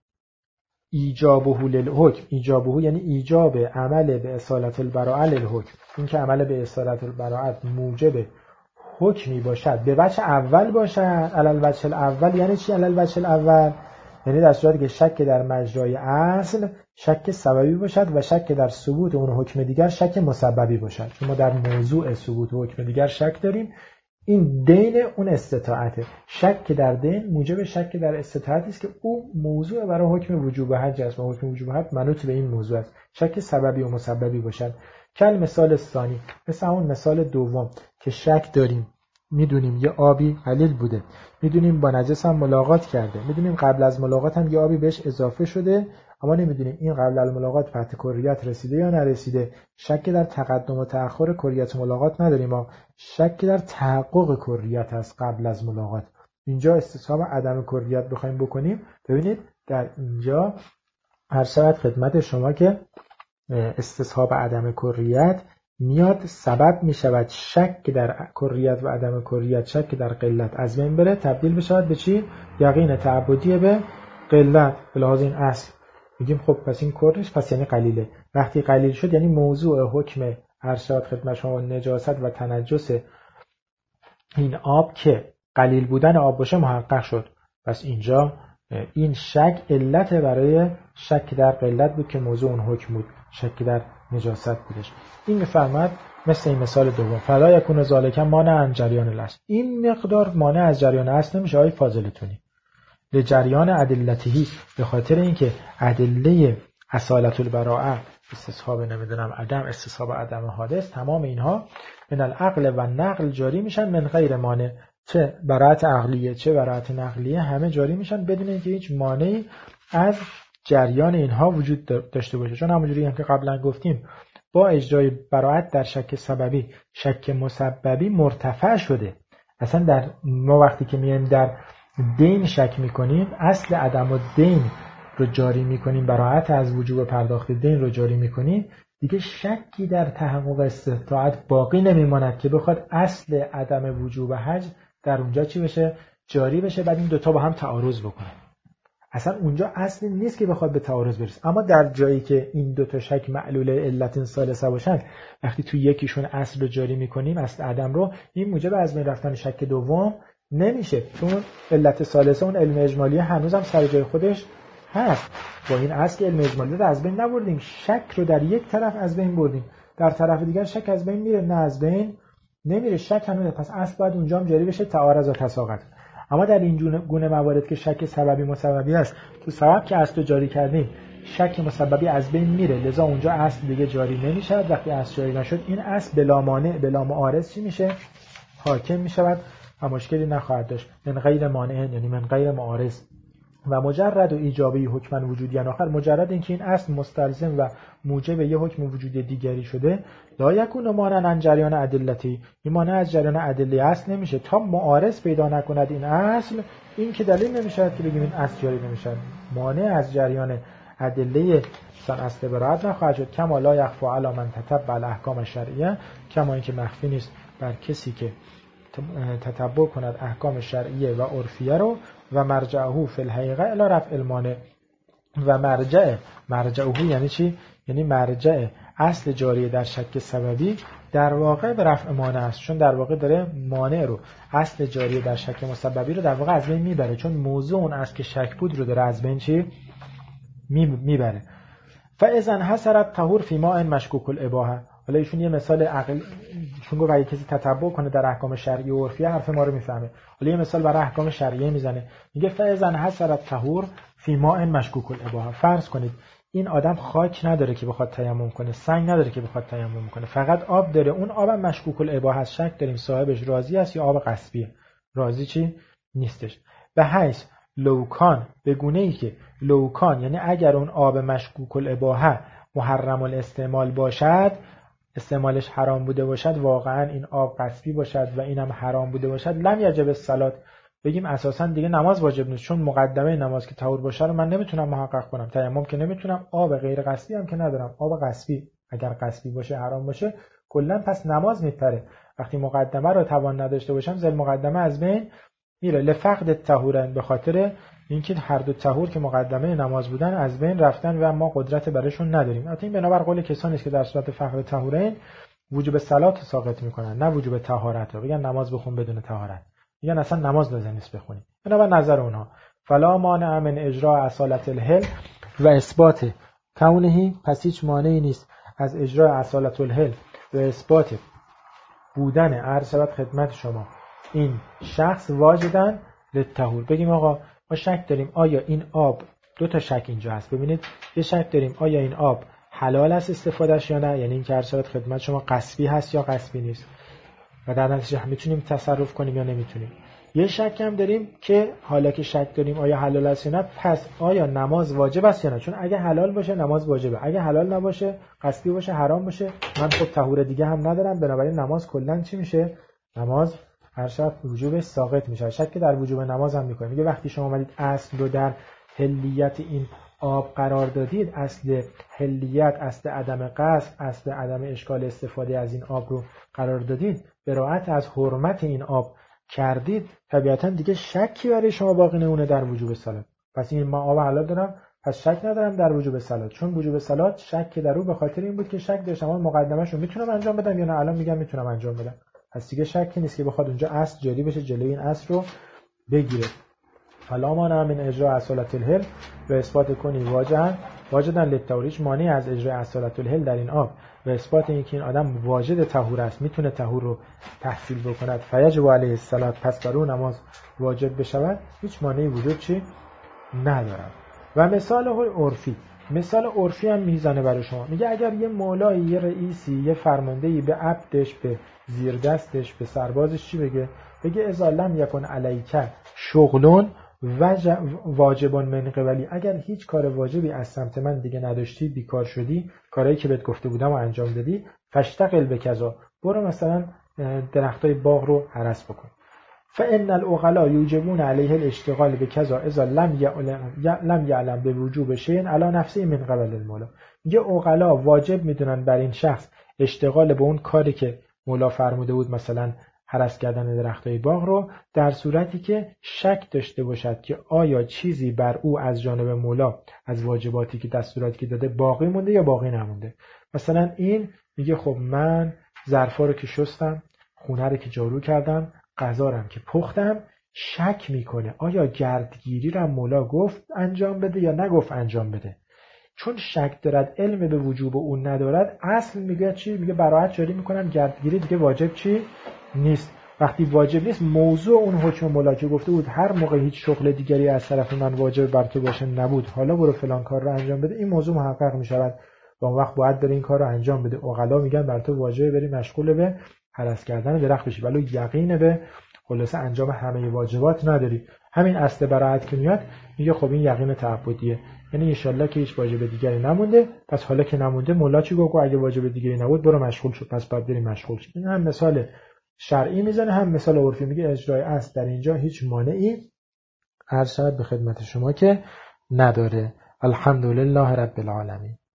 ایجابه للحکم، ایجابه یعنی ایجاب عمل به اصالت البراءه للحکم، این که عمل به اصالت البراءه موجب حکمی باشد به وجه اول باشد، علل وجه الاول یعنی چی علل وجه الاول؟ یعنی در صورتی که شک در مجرای اصل شک سببی باشد و شک در ثبوت اون حکم دیگر شک مسببی باشد. چون ما در موضوع ثبوت حکم دیگر شک داریم، این دین اون استطاعته. شک در دین موجب شک در استطاعتی است که او موضوع برای حکم وجوب حج است و حکم وجوب حج منوط به این موضوع است. شک سببی و مسببی باشد. کل مثال ثانی، مثل اون مثال دوم که شک داریم، میدونیم یه آبی قلیل بوده، میدونیم با نجس هم ملاقات کرده، میدونیم قبل از ملاقات هم یه آبی بهش اضافه شده، اما نمیدونیم این قبل از ملاقات فتح کریت رسیده یا نرسیده. شک در تقدم و تأخر کریت ملاقات نداریم، ما شک در تحقق کریت است قبل از ملاقات. اینجا استصحاب عدم کریت بخوایم بکنیم، ببینید در اینجا هر شود خدمت شما که استصحاب عدم کریت میاد سبب می شود شک در کریت و عدم کریت، شک در قلت از بین بره، تبدیل بشود به چی؟ یقین تعبدی به قلت. به لحاظ این اصل میگیم خب پس این کرش پس یعنی قلیله. وقتی قلیل شد یعنی موضوع حکم ارشاد خدمت شما نجاست و تنجس این آب که قلیل بودن آب باشه محقق شد. پس اینجا این شک علت برای شک در قلت بود که موضوع اون حکم بود، شک در نجاست بودش. این میفرماد مثل این مثال دوم فلا یکون ذالک مانع عن جریان الاصل، این مقدار مانع از جریان اصل نمیشه. آقای فاضلتونی لجریان ادلته، به خاطر اینکه ادله اصالت البراءه، استصحاب نمیدونم عدم، استصحاب عدم حادث، تمام اینها من العقل و نقل جاری میشن من غیر مانع، چه براءت عقلیه چه براءت نقلیه همه جاری میشن بدون اینکه هیچ مانعی از جریان اینها وجود داشته باشه. چون همونجوری هم که قبلا گفتیم با اجرای براءت در شک سببی شک مسببی مرتفع شده. اصلا در ما وقتی که میایم در دین شک میکنیم، اصل عدم و دین رو جاری میکنیم، براءت از وجوب پرداخت دین رو جاری میکنیم، دیگه شکی در تحقق استطاعت باقی نمیماند که بخواد اصل عدم وجوب حج در اونجا چی بشه؟ جاری بشه، بعد این دوتا با هم تعارض بکنه. اصلا اونجا اصلی نیست که بخواد به تعارض برسه. اما در جایی که این دوتا شک معلول علت ثالثه باشن، وقتی تو یکیشون اصل رو جاری میکنیم، اصل عدم رو، این موجب از بین رفتن شک دوم نمیشه، چون علت ثالثه اون علم اجمالی هنوزم سر جای خودش هست. با این اصل علم اجمالی رو از بین نبردیم، شک رو در یک طرف از بین بردیم، در طرف دیگر شک از بین میره؟ نه، از بین نمیره، شک هنوز. پس اصل باید اونجا هم جاری بشه، تعارض و تساقط. اما در این گونه موارد که شک سببی مسببی است، تو سبب که اصل جاری کردیم شک مسببی از بین میره، لذا اونجا اصل دیگه جاری نمیشه. وقتی اصل جاری نشد، این اصل بلا مانع بلا معارض چی میشه؟ حاکم میشود و مشکلی نخواهد داشت. من غیر مانع یعنی من غیر معارض. و مجرد و ایجابی حکما وجودی آخر، مجرد اینکه این اصل مستلزم و موجب یه حکم وجودی دیگری شده، لا یکون مانعا عن جریان ادلتی، این مانع از جریان ادله اصل نمیشه تا معارض پیدا نکند این اصل. این که دلیل نمیشه که بگیم این اصل جاری نمیشه، مانع از جریان ادله اصل براءت نخواهد شد. کما لا یخفی علی من تتبع الاحکام الشرعیه، کما اینکه مخفی نیست بر کسی که تتبع کند احکام شرعیه و عرفیه رو، و مرجعه فی الحقیقه الی رفع المانع، و مرجعه یعنی چی؟ یعنی مرجع اصل جاری در شک سببی در واقع به رفع مانع است، چون در واقع داره مانع رو، اصل جاری در شک مسببی رو در واقع از بین میبره، چون موضوع اون اصل که شک بود رو داره از بین چی میبره. فاذا حصر الطهور فی ماء مشکوک الاباحه. حالا ایشون یه مثال عقل، چون گفت اگه کسی تتبع کنه در احکام شرعی و عرفی حرف ما رو میفهمه، حالا یه مثال برای احکام شرعی میزنه، میگه فاذا حصر الطهور فی ماء مشکوک الاباحه. فرض کنید این آدم خاک نداره که بخواد تیمم کنه، سنگ نداره که بخواد تیمم کنه، فقط آب داره. اون آبم مشکوک الاباحه است، شک داریم صاحبش راضی است یا آب غصبیه، راضی چی نیستش. به حیث لوکان، به گونه ای که لوکان یعنی اگر اون آب مشکوک الاباحه محرم الاستعمال باشد، استعمالش حرام بوده باشد، واقعا این آب غصبی باشد و اینم حرام بوده باشد، لم یجب الصلات، بگیم اساسا دیگه نماز واجب نیست، چون مقدمه نماز که طهور باشه رو من نمیتونم محقق کنم، تیمم که نمیتونم، آب غیر غصبی هم که ندارم، آب غصبی اگر غصبی باشه حرام باشه کلا پس نماز میپره. وقتی مقدمه رو توان نداشته باشم، زل مقدمه از بین میره. لفقد الطهورین، به خاطر اینکه هر دو طهور که مقدمه نماز بودن از بین رفتن و ما قدرت برشون نداریم. البته این بنابر قول کسانی است که در صورت فقد طهورین وجوب صلات رو ساقط میکنن، نه وجوب طهارت رو. بگن نماز بخون بدون طهارت، میگن اصلا نماز لازم نیست بخونی. بنابر نظر اونها فلا مانع من اجراء اصالت الحل و اثبات کونه، پس هیچ مانعی نیست از اجرای اصالت الحل و اثبات بودن عرض شود خدمت شما این شخص واجدن للطهور. بگیم آقا ما شک داریم آیا این آب، دو تا شک اینجا هست. ببینید یه شک داریم آیا این آب حلال است استفادهش یا نه، یعنی این که عرض شود خدمت شما غصبی هست یا غصبی نیست و در نتیجه میتونیم تصرف کنیم یا نمیتونیم. یه شک هم داریم که حالا که شک داریم آیا حلال است یا نه، پس آیا نماز واجب است یا نه، چون اگه حلال باشه نماز واجبه، اگه حلال نباشه غصبی باشه حرام باشه، من خب طهور دیگه هم ندارم، بنابراین نماز کلا چی میشه؟ نماز هر شب وجوبش ساقط میشه. شک در وجوب نماز هم میکنه. میگه وقتی شما اومدید اصل رو در حلیت این آب قرار دادید، اصل حلیت، اصل عدم قصد، اصل عدم اشکال استفاده از این آب رو قرار دادید، براءت از حرمت این آب کردید، طبیعتا دیگه شکی برای شما باقی نمونه در وجوب صلات. پس این من آب حلال دارم، پس شک ندارم در وجوب صلات، چون وجوب صلات شک در رو به خاطر این بود که شک داشتم اون مقدمه‌شو میتونم انجام بدم یا نه. الان میگم میتونم انجام بدم، پس دیگه شکی نیست که بخواد اونجا اصل جاری بشه جلوی این اصل رو بگیره. فلا مانع من اجراء اصالت الحل و اثبات کنی واجدن للطهوریش مانع از اجراء اصالت الحل در این آب و اثبات اینکه این آدم واجد طهور است، میتونه طهور رو تحصیل بکند، فیجب علیه الصلات، پس بر اون نماز واجب بشود، هیچ مانعی وجود چی ندارد. و مثال عرفی، مثال عرفی هم میزنه برای شما. میگه اگر یه مولایی، یه رئیسی، یه فرماندهی به عبدش، به زیردستش، به سربازش چی بگه اذا لم یکن علیک شغلون واجبون من قبلی، اگر هیچ کار واجبی از سمت من دیگه نداشتی، بیکار شدی، کارهایی که بهت گفته بودم و انجام دادی، فاشتغل بکذا، برو مثلا درختای باغ رو هرس بکن. فان العقلاء یوجبون علیه الاشتغال بکذا اذا لم یعلم بوجوب شیء علی نفسه من قبل المولا. یه عقلا واجب میدونن بر این شخص اشتغال به اون کاری که مولا فرموده بود، مثلا هرس کردن درختای باغ رو، در صورتی که شک داشته باشد که آیا چیزی بر او از جانب مولا از واجباتی که دستوراتی که داده باقی مونده یا باقی نمونده. مثلا این میگه خب من ظرفا رو که شستم، خونه رو که جارو کردم، غذا رو که پختم، شک میکنه آیا گردگیری رو مولا گفت انجام بده یا نگفت انجام بده. چون شک دارد علم به وجوب اون ندارد، اصل میگه چی؟ میگه براءت جاری میکنن، گردگیری دیگه واجب چی نیست. وقتی واجب نیست، موضوع اون حکم مولا که گفته بود هر موقع هیچ شغل دیگری از طرف من واجب بر تو باشه نبود، حالا برو فلان کار رو انجام بده، این موضوع محقق میشود و اون وقت باید بری این کار رو انجام بده. عقلا میگن بر تو واجب بری مشغول به هرس کردن درخت بشی، ولی یقین به خلاصه انجام همه واجبات نداری. همین اصل براءت که میاد میگه خب این یقین تعبدیه، یعنی ان شاءالله که هیچ واجب دیگری نمونده، پس حالا که نمونده مولا چی گفت؟ اگه واجب دیگری نبود برو مشغول شو، پس باید بری مشغول شو. این هم مثال شرعی میزنه، هم مثال عرفی. میگه اجرای اصل در اینجا هیچ مانعی عرض شود به خدمت شما که نداره. الحمدلله رب العالمین.